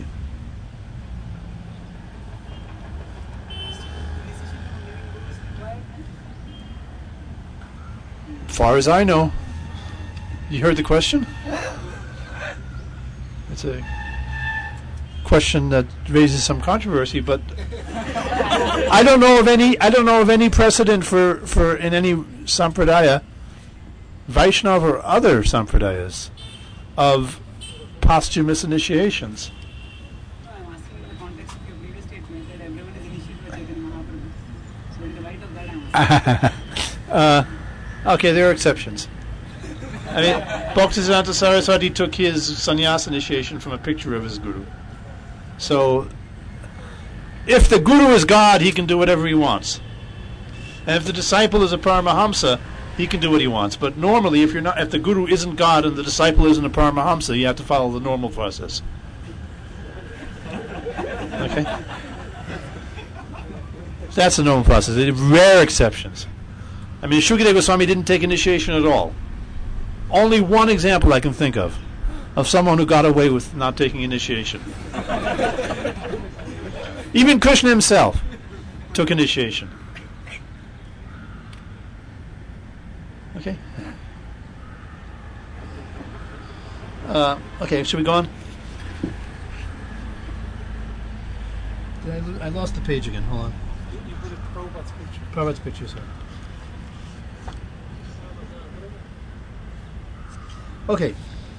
Far as I know. You heard the question? It's a question that raises some controversy, but I don't know of any I don't know of any precedent for, for in any sampradaya, Vaishnava or other sampradayas, of posthumous initiations. No, I'm asking in the context of your previous statement that everyone is initiated by Chaitanya Mahaprabhu. So in the light of that, I'm asking. uh, okay, there are exceptions. I mean, Bhaktisiddhanta Saraswati took his sannyas initiation from a picture of his guru. So, if the guru is God, he can do whatever he wants. And if the disciple is a Paramahamsa, he can do what he wants. But normally, if you're not, if the guru isn't God and the disciple isn't a Paramahamsa, you have to follow the normal process. Okay? That's the normal process. There are rare exceptions. I mean, Shukadeva Goswami didn't take initiation at all. Only one example I can think of, of someone who got away with not taking initiation. Even Krishna himself took initiation. Okay? Uh, okay, should we go on? Did I, lo- I lost the page again. Hold on. You put a Prabhupada's picture. Prabhupada's picture, sorry. Okay.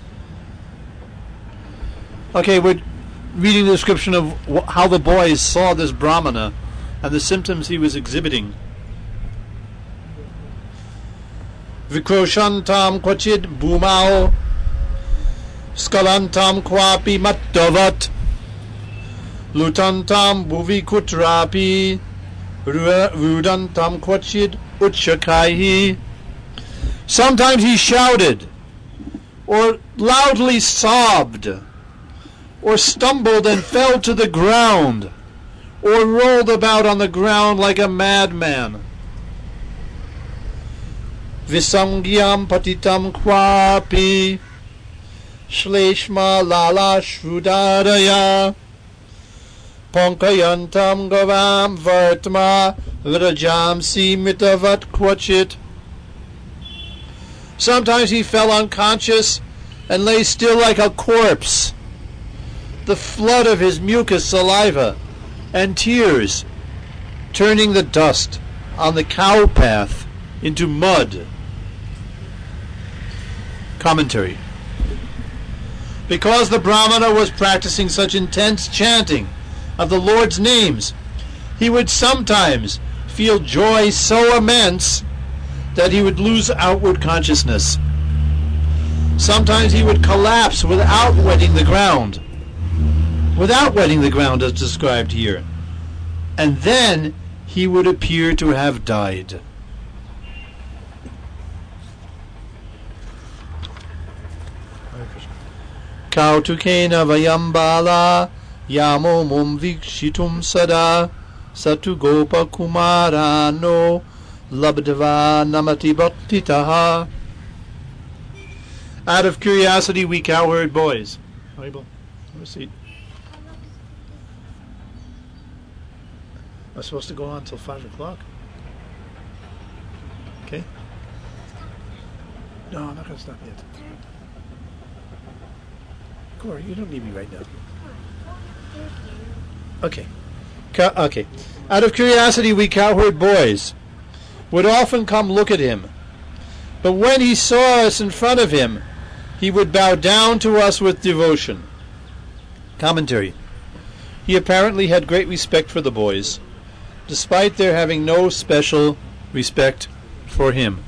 Okay, we're reading the description of wh- how the boys saw this Brahmana and the symptoms he was exhibiting. Vikroshantam kvachid bhumao skalantam kwapi mattavat lutantam bhuvi kutrapi ru- rudantam kvachid utshakaihi. Sometimes he shouted, or loudly sobbed, or stumbled and fell to the ground, or rolled about on the ground like a madman. Visangyam patitam kwapi shleshma lala shrudadaya pankayantam gavam vartma vrajam simitavat kvachit. Sometimes he fell unconscious and lay still like a corpse. The flood of his mucus, saliva, and tears turning the dust on the cow path into mud. Commentary. Because the Brahmana was practicing such intense chanting of the Lord's names, he would sometimes feel joy so immense that he would lose outward consciousness. Sometimes he would collapse without wetting the ground. Without wetting the ground as described here. And then he would appear to have died. Kautukena vayambala yamo mum vikshitum sada satu gopa kumarano labdava namati bhaktitaha. Out of curiosity, we cowherd boys. Have a seat. I'm supposed to go on until five o'clock. Okay. No, I'm not going to stop yet. Corey, you don't need me right now. Okay. Cow- okay. Out of curiosity, we cowherd boys would often come look at him. But when he saw us in front of him, he would bow down to us with devotion. Commentary. He apparently had great respect for the boys, despite their having no special respect for him.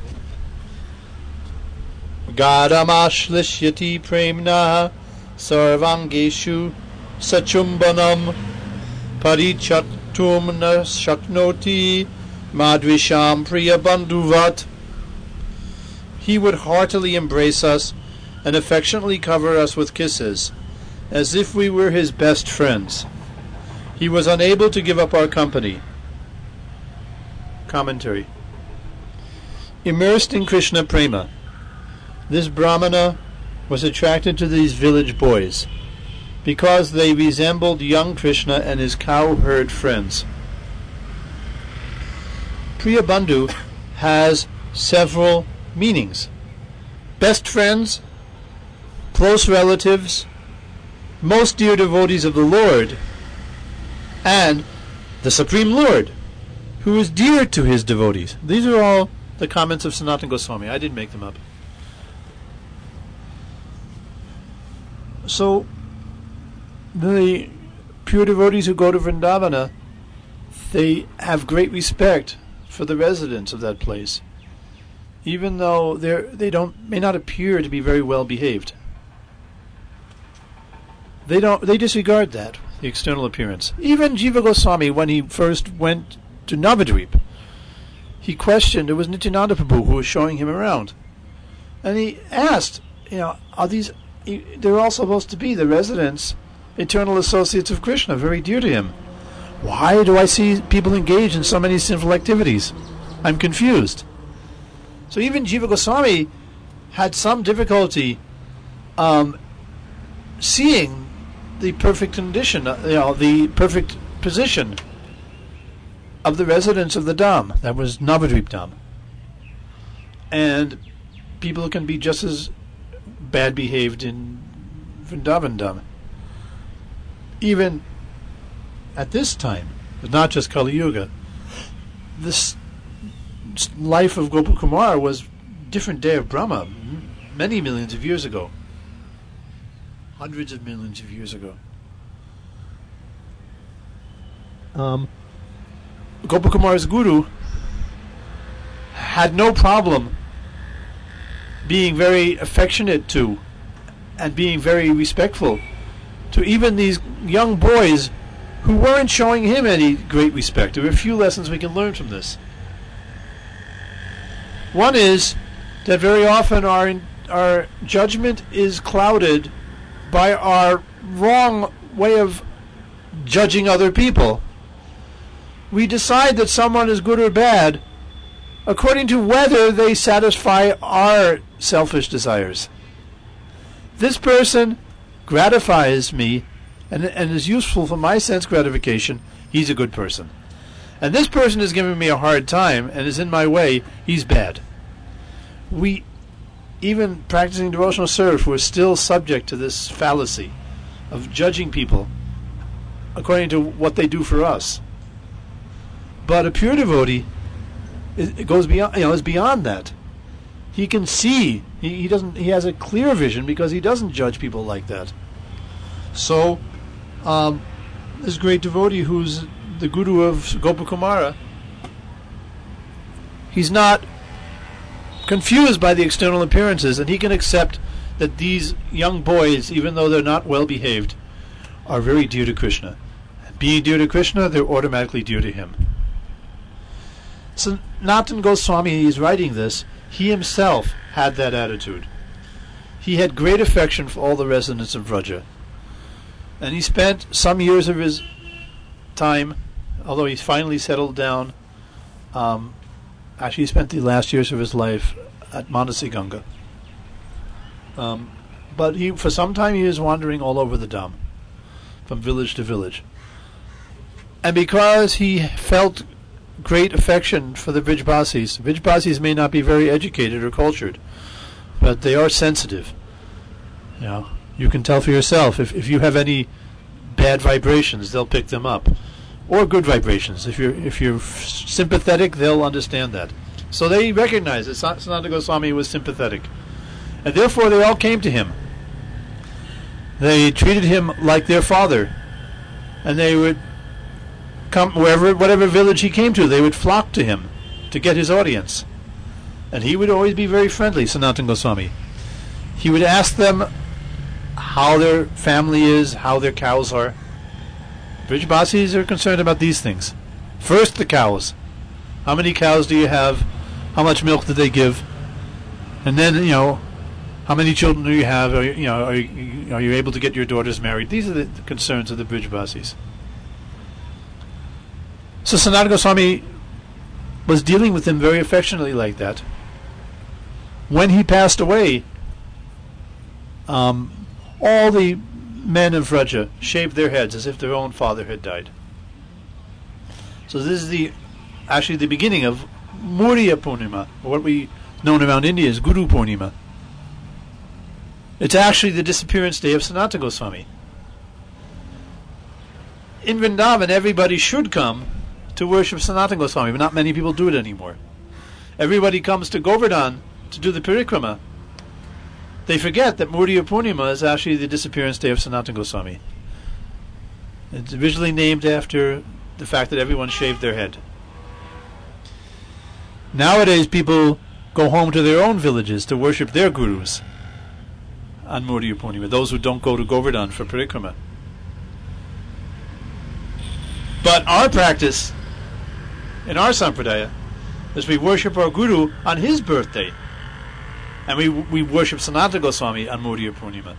Gadamashlishyati premna sarvangeshu sachumbanam parichatum na shaknoti madvisham priyabandhuvat. He would heartily embrace us and affectionately cover us with kisses, as if we were his best friends. He was unable to give up our company. Commentary. Immersed in Krishna Prema, this Brahmana was attracted to these village boys because they resembled young Krishna and his cowherd friends. Priyabandhu has several meanings: best friends, close relatives, most dear devotees of the Lord, and the Supreme Lord, who is dear to his devotees. These are all the comments of Sanatana Goswami. I didn't make them up. So, the pure devotees who go to Vrindavana, they have great respect for the residents of that place, even though they're, they don't may not appear to be very well behaved. They don't. They disregard that, the external appearance. Even Jiva Goswami, when he first went to Navadvip, he questioned. It was Nityananda Prabhu who was showing him around, and he asked, "You know, are these? They're all supposed to be the residents, eternal associates of Krishna, very dear to him. Why do I see people engaged in so many sinful activities? I'm confused." So even Jiva Goswami had some difficulty um, seeing the perfect condition, uh, you know, the perfect position of the residents of the Dham. That was Navadvip Dham. And people can be just as bad behaved in Vrindavan Dham. Even at this time, but not just Kali Yuga, this life of Gopal Kumar was different day of Brahma, m- many millions of years ago. Hundreds of millions of years ago. Um, Gopal Kumar's guru had no problem being very affectionate to and being very respectful to even these young boys who weren't showing him any great respect. There are a few lessons we can learn from this. One is that very often our our judgment is clouded by our wrong way of judging other people. We decide that someone is good or bad according to whether they satisfy our selfish desires. This person gratifies me and, and is useful for my sense gratification. He's a good person. And this person is giving me a hard time and is in my way. He's bad. We, even practicing devotional service, we're still subject to this fallacy of judging people according to what they do for us. But a pure devotee, it goes beyond, you know, is beyond that. He can see. He, he doesn't. He has a clear vision because he doesn't judge people like that. So, um, this great devotee, who's the guru of Gopakumara, he's not confused by the external appearances, and he can accept that these young boys, even though they're not well behaved, are very dear to Krishna. Being dear to Krishna, they're automatically dear to him. So Sanatana Goswami is writing this. He himself had that attitude. He had great affection for all the residents of Vraja. And he spent some years of his time, although he finally settled down, um, actually he spent the last years of his life at Manasi Ganga. Um, but he, for some time he was wandering all over the Dham, from village to village. And because he felt great affection for the Vrijbasis, Vrijbasis may not be very educated or cultured, but they are sensitive. You know, you can tell for yourself. If if you have any bad vibrations, they'll pick them up, or good vibrations. If you're if you're f- sympathetic, they'll understand that. So they recognized that Sanatana Goswami was sympathetic, and therefore they all came to him. They treated him like their father, and they would come wherever, whatever village he came to, they would flock to him to get his audience. And he would always be very friendly, Sanatana Goswami. He would ask them how their family is, how their cows are. Brijbasis are concerned about these things. First, the cows. How many cows do you have? How much milk do they give? And then, you know, how many children do you have? Are you, you know, are you, are you able to get your daughters married? These are the concerns of the Brijbasis. So Sanatana Goswami was dealing with them very affectionately like that. When he passed away, um, all the men of Vraja shaved their heads as if their own father had died. So this is the actually the beginning of Maurya Purnima, or what we known around India as Guru Purnima. It's actually the disappearance day of Sanatana Goswami. In Vrindavan, everybody should come to worship Sanatana Goswami, but not many people do it anymore. Everybody comes to Govardhan to do the parikrama. They forget that Maurya Purnima is actually the disappearance day of Sanatana Goswami. It's originally named after the fact that everyone shaved their head. Nowadays, people go home to their own villages to worship their gurus on Maurya Purnima, those who don't go to Govardhan for parikrama. But our practice in our sampradaya is we worship our guru on his birthday, and we we worship Sanatana Goswami on Maurya Purnima.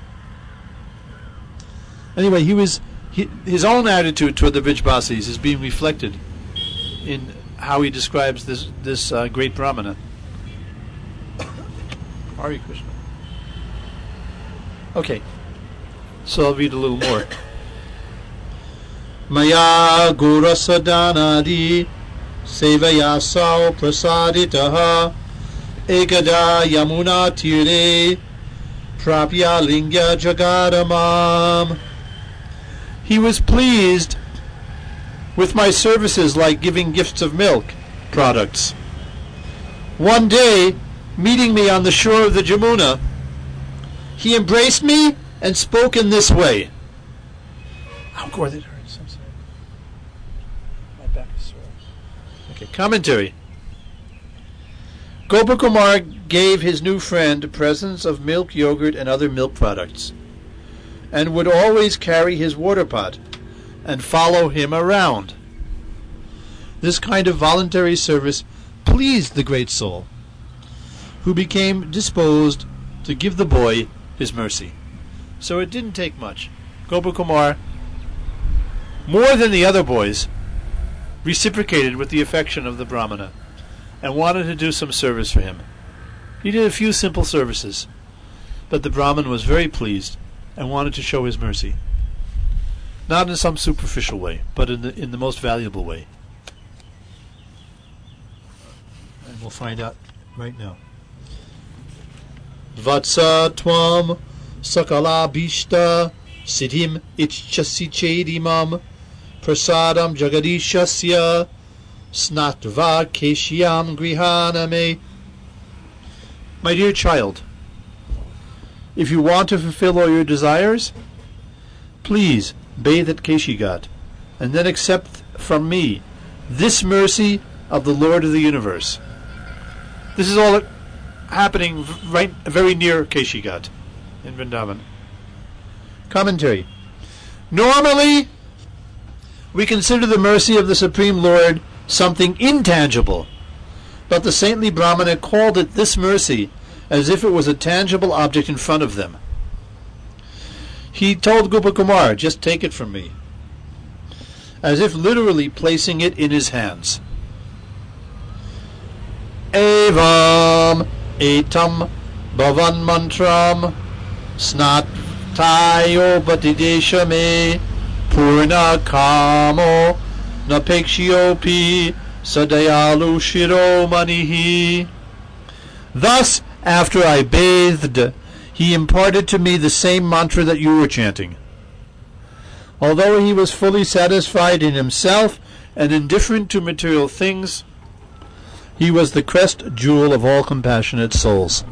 Anyway, he was he, his own attitude toward the Brijbasis is being reflected in how he describes this this uh, great Brahmana. Hare Krishna. Okay, so I'll read a little more. Maya Gurasadanadi Sevaya Sao Prasaditaha Ekada Yamuna Tire Prapya Lingya Jagadamam. He was pleased with my services like giving gifts of milk products. One day, meeting me on the shore of the Jamuna, he embraced me and spoke in this way. How gore that hurts. I'm sorry. My back is sore. Okay, commentary. Gopakumar gave his new friend presents of milk, yogurt, and other milk products, and would always carry his water pot and follow him around. This kind of voluntary service pleased the great soul, who became disposed to give the boy his mercy. So it didn't take much. Gopakumar, more than the other boys, reciprocated with the affection of the Brahmana and wanted to do some service for him. He did a few simple services, but the Brahman was very pleased and wanted to show his mercy. Not in some superficial way, but in the in the most valuable way. And we'll find out right now. Vatsa tvam sakala bhishta siddhim ichchasi chedimam prasadam jagadishasya snatva keshyam grihaname. My dear child, if you want to fulfill all your desires, please bathe at Keshigat, and then accept from me this mercy of the Lord of the universe. This is all happening right very near Keshigat in Vrindavan. Commentary. Normally, we consider the mercy of the Supreme Lord something intangible, but the saintly Brahmana called it this mercy as if it was a tangible object in front of them. He told Gopakumar, just take it from me, as if literally placing it in his hands. Evam etam bhavan mantram snatayo batidesha me purna kamo napekshiopi sadayalu shiro manihi. Thus, after I bathed, he imparted to me the same mantra that you were chanting. Although he was fully satisfied in himself and indifferent to material things, he was the crest jewel of all compassionate souls.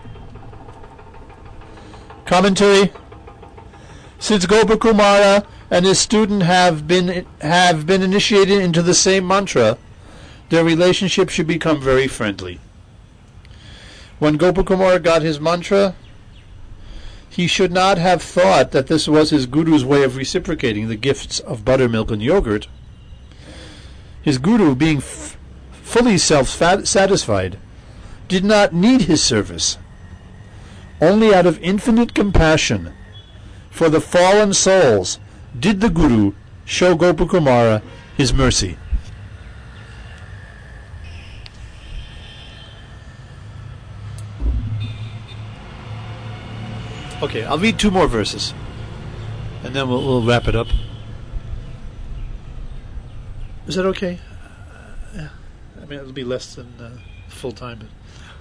Commentary. Since Gopakumara and his student have been have been initiated into the same mantra, their relationship should become very friendly. When Gopakumar got his mantra, he should not have thought that this was his guru's way of reciprocating the gifts of buttermilk and yogurt. His guru, being f- fully self-satisfied, did not need his service. Only out of infinite compassion for the fallen souls did the guru show Gopakumara his mercy. Okay, I'll read two more verses, and then we'll, we'll wrap it up. Is that okay? Uh, yeah. I mean, it'll be less than uh, full time. But.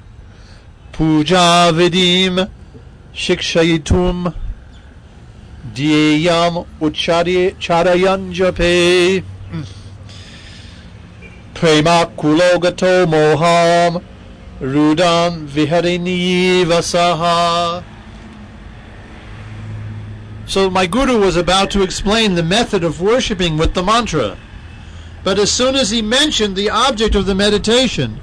Puja vidim shikshayitum diyam uchari charayan jape prema kulogato moham rudam viharini vasaha. So my guru was about to explain the method of worshipping with the mantra. But as soon as he mentioned the object of the meditation,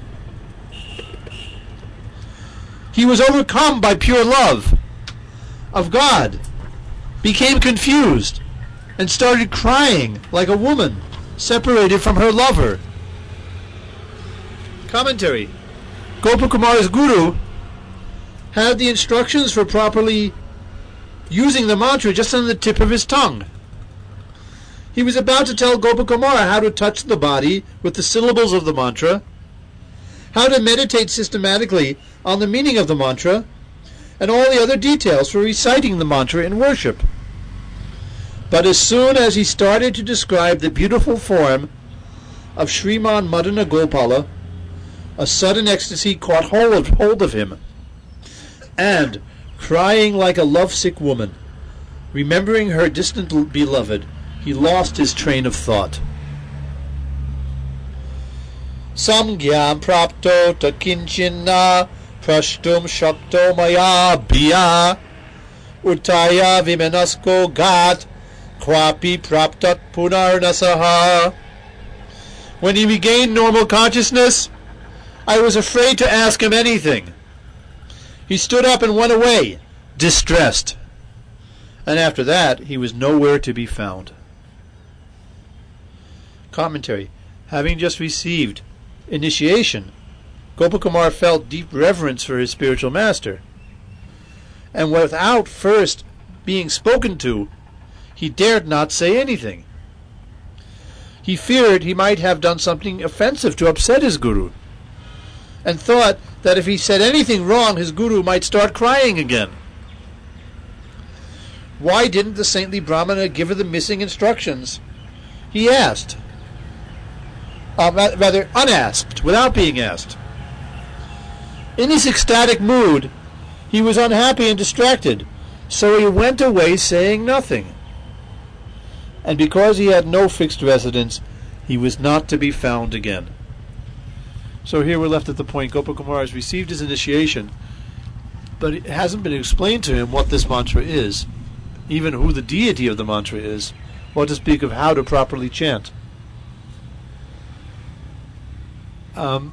he was overcome by pure love of God, became confused, and started crying like a woman separated from her lover. Commentary. Gopakumar's guru had the instructions for properly using the mantra just on the tip of his tongue. He was about to tell Gopakumara how to touch the body with the syllables of the mantra, how to meditate systematically on the meaning of the mantra, and all the other details for reciting the mantra in worship. But as soon as he started to describe the beautiful form of Sriman Madana Gopala, a sudden ecstasy caught hold of, hold of him, and, crying like a lovesick woman, remembering her distant beloved, he lost his train of thought. Samgyam prapto ta kinchinna prashtum shakto maya biya utaya vimenasko gat kwapi praptat punarnasaha. When he regained normal consciousness, I was afraid to ask him anything. He stood up and went away, distressed. And after that, he was nowhere to be found. Commentary. Having just received initiation, Gopakumar felt deep reverence for his spiritual master. And without first being spoken to, he dared not say anything. He feared he might have done something offensive to upset his guru, and thought that if he said anything wrong, his guru might start crying again. Why didn't the saintly Brahmana give her the missing instructions? He asked. Uh, rather, unasked, without being asked. In his ecstatic mood, he was unhappy and distracted, so he went away saying nothing. And because he had no fixed residence, he was not to be found again. So here we're left at the point Gopakumar has received his initiation, but it hasn't been explained to him what this mantra is, even who the deity of the mantra is, or to speak of how to properly chant. Um,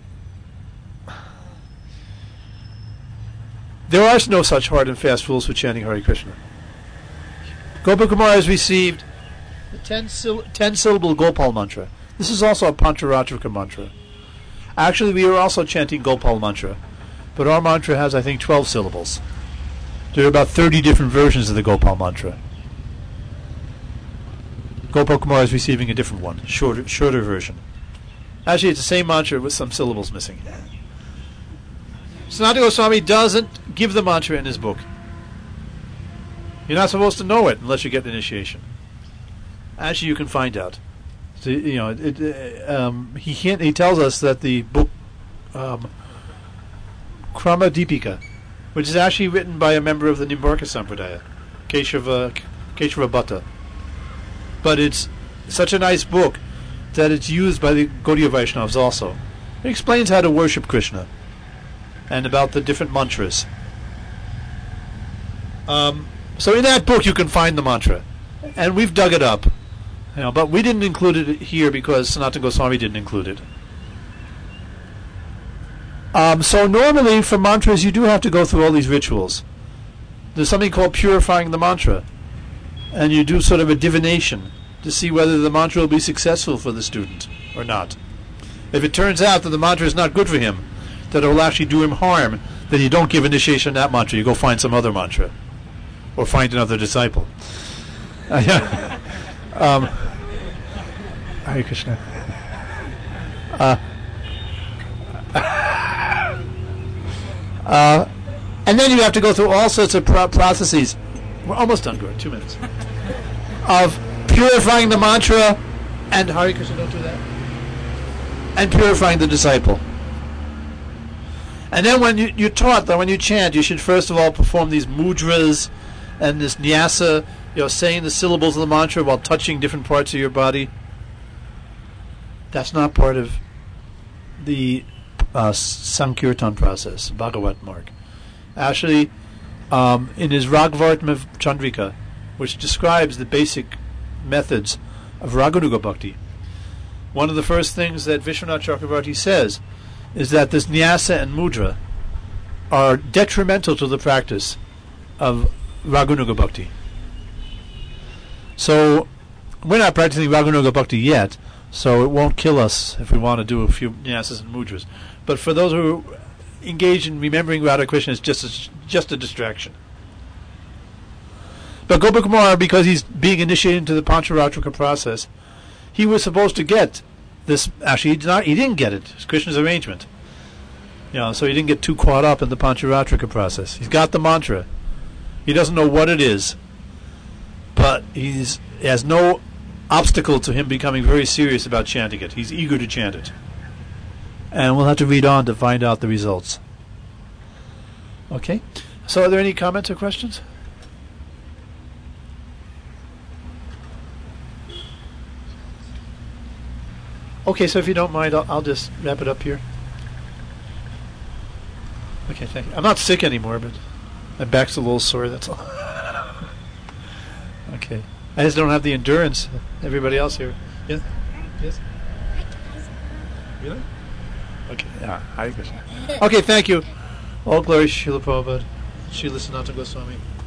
there are no such hard and fast rules for chanting Hare Krishna. Gopakumar has received the ten, syll- ten syllable Gopal mantra. This is also a Pancharatrika mantra. Actually, we are also chanting Gopal mantra, but our mantra has, I think, twelve syllables. There are about thirty different versions of the Gopal mantra. Gopakumar is receiving a different one, shorter, shorter version. Actually, it's the same mantra with some syllables missing. Sanatana Goswami doesn't give the mantra in his book. You're not supposed to know it unless you get the initiation. Actually, you can find out. So, you know, it, it, um, he can't, he tells us that the book um, Krama Deepika, which is actually written by a member of the Nimbarka Sampradaya, Keshava, Keshava Bhatta, but it's such a nice book that it's used by the Gaudiya Vaishnavas also. It explains how to worship Krishna and about the different mantras. Um, so in that book you can find the mantra. and we've dug it up. You know, but we didn't include it here because Sanatana Goswami didn't include it. Um, so normally for mantras you do have to go through all these rituals. There's something called purifying the mantra, and you do sort of a divination to see whether the mantra will be successful for the student or not. If it turns out that the mantra is not good for him, that it will actually do him harm, then you don't give initiation to that mantra. You go find some other mantra, or find another disciple. Uh, yeah. um, Hare Krishna. Uh, uh, and then you have to go through all sorts of pro- processes. We're almost done, Guru. Two minutes. Of purifying the mantra, and Hare Krishna, don't do that. And purifying the disciple. And then when you, you're taught that when you chant, you should first of all perform these mudras and this nyasa, you know, saying the syllables of the mantra while touching different parts of your body. That's not part of the uh, Sankirtan process, Bhagavat Marg. Actually, um, in his Ragvartma Chandrika, which describes the basic methods of Raganuga Bhakti, one of the first things that Vishwanath Chakravarti says is that this nyasa and mudra are detrimental to the practice of Raganuga Bhakti. So, we're not practicing Raganuga Bhakti yet, so it won't kill us if we want to do a few nyasas and mudras. But for those who engage in remembering Radha Krishna, it's just a, just a distraction. But Gopakumar, because he's being initiated into the Pancharatrika process, he was supposed to get this. Actually, he, did not, he didn't get it. It's Krishna's arrangement. You know, so he didn't get too caught up in the Pancharatrika process. He's got the mantra. He doesn't know what it is, but he's, he has no obstacle to him becoming very serious about chanting it. He's eager to chant it. And we'll have to read on to find out the results. Okay? So are there any comments or questions? Okay, so if you don't mind, I'll, I'll just wrap it up here. Okay, thank you. I'm not sick anymore, but my back's a little sore, that's all. Okay. I just don't have the endurance. Everybody else here. Yeah? Yes? Really? Okay. Yeah. Hare Krishna. Okay, thank you. All glory to Srila Prabhupada, Srila Sanatana Goswami.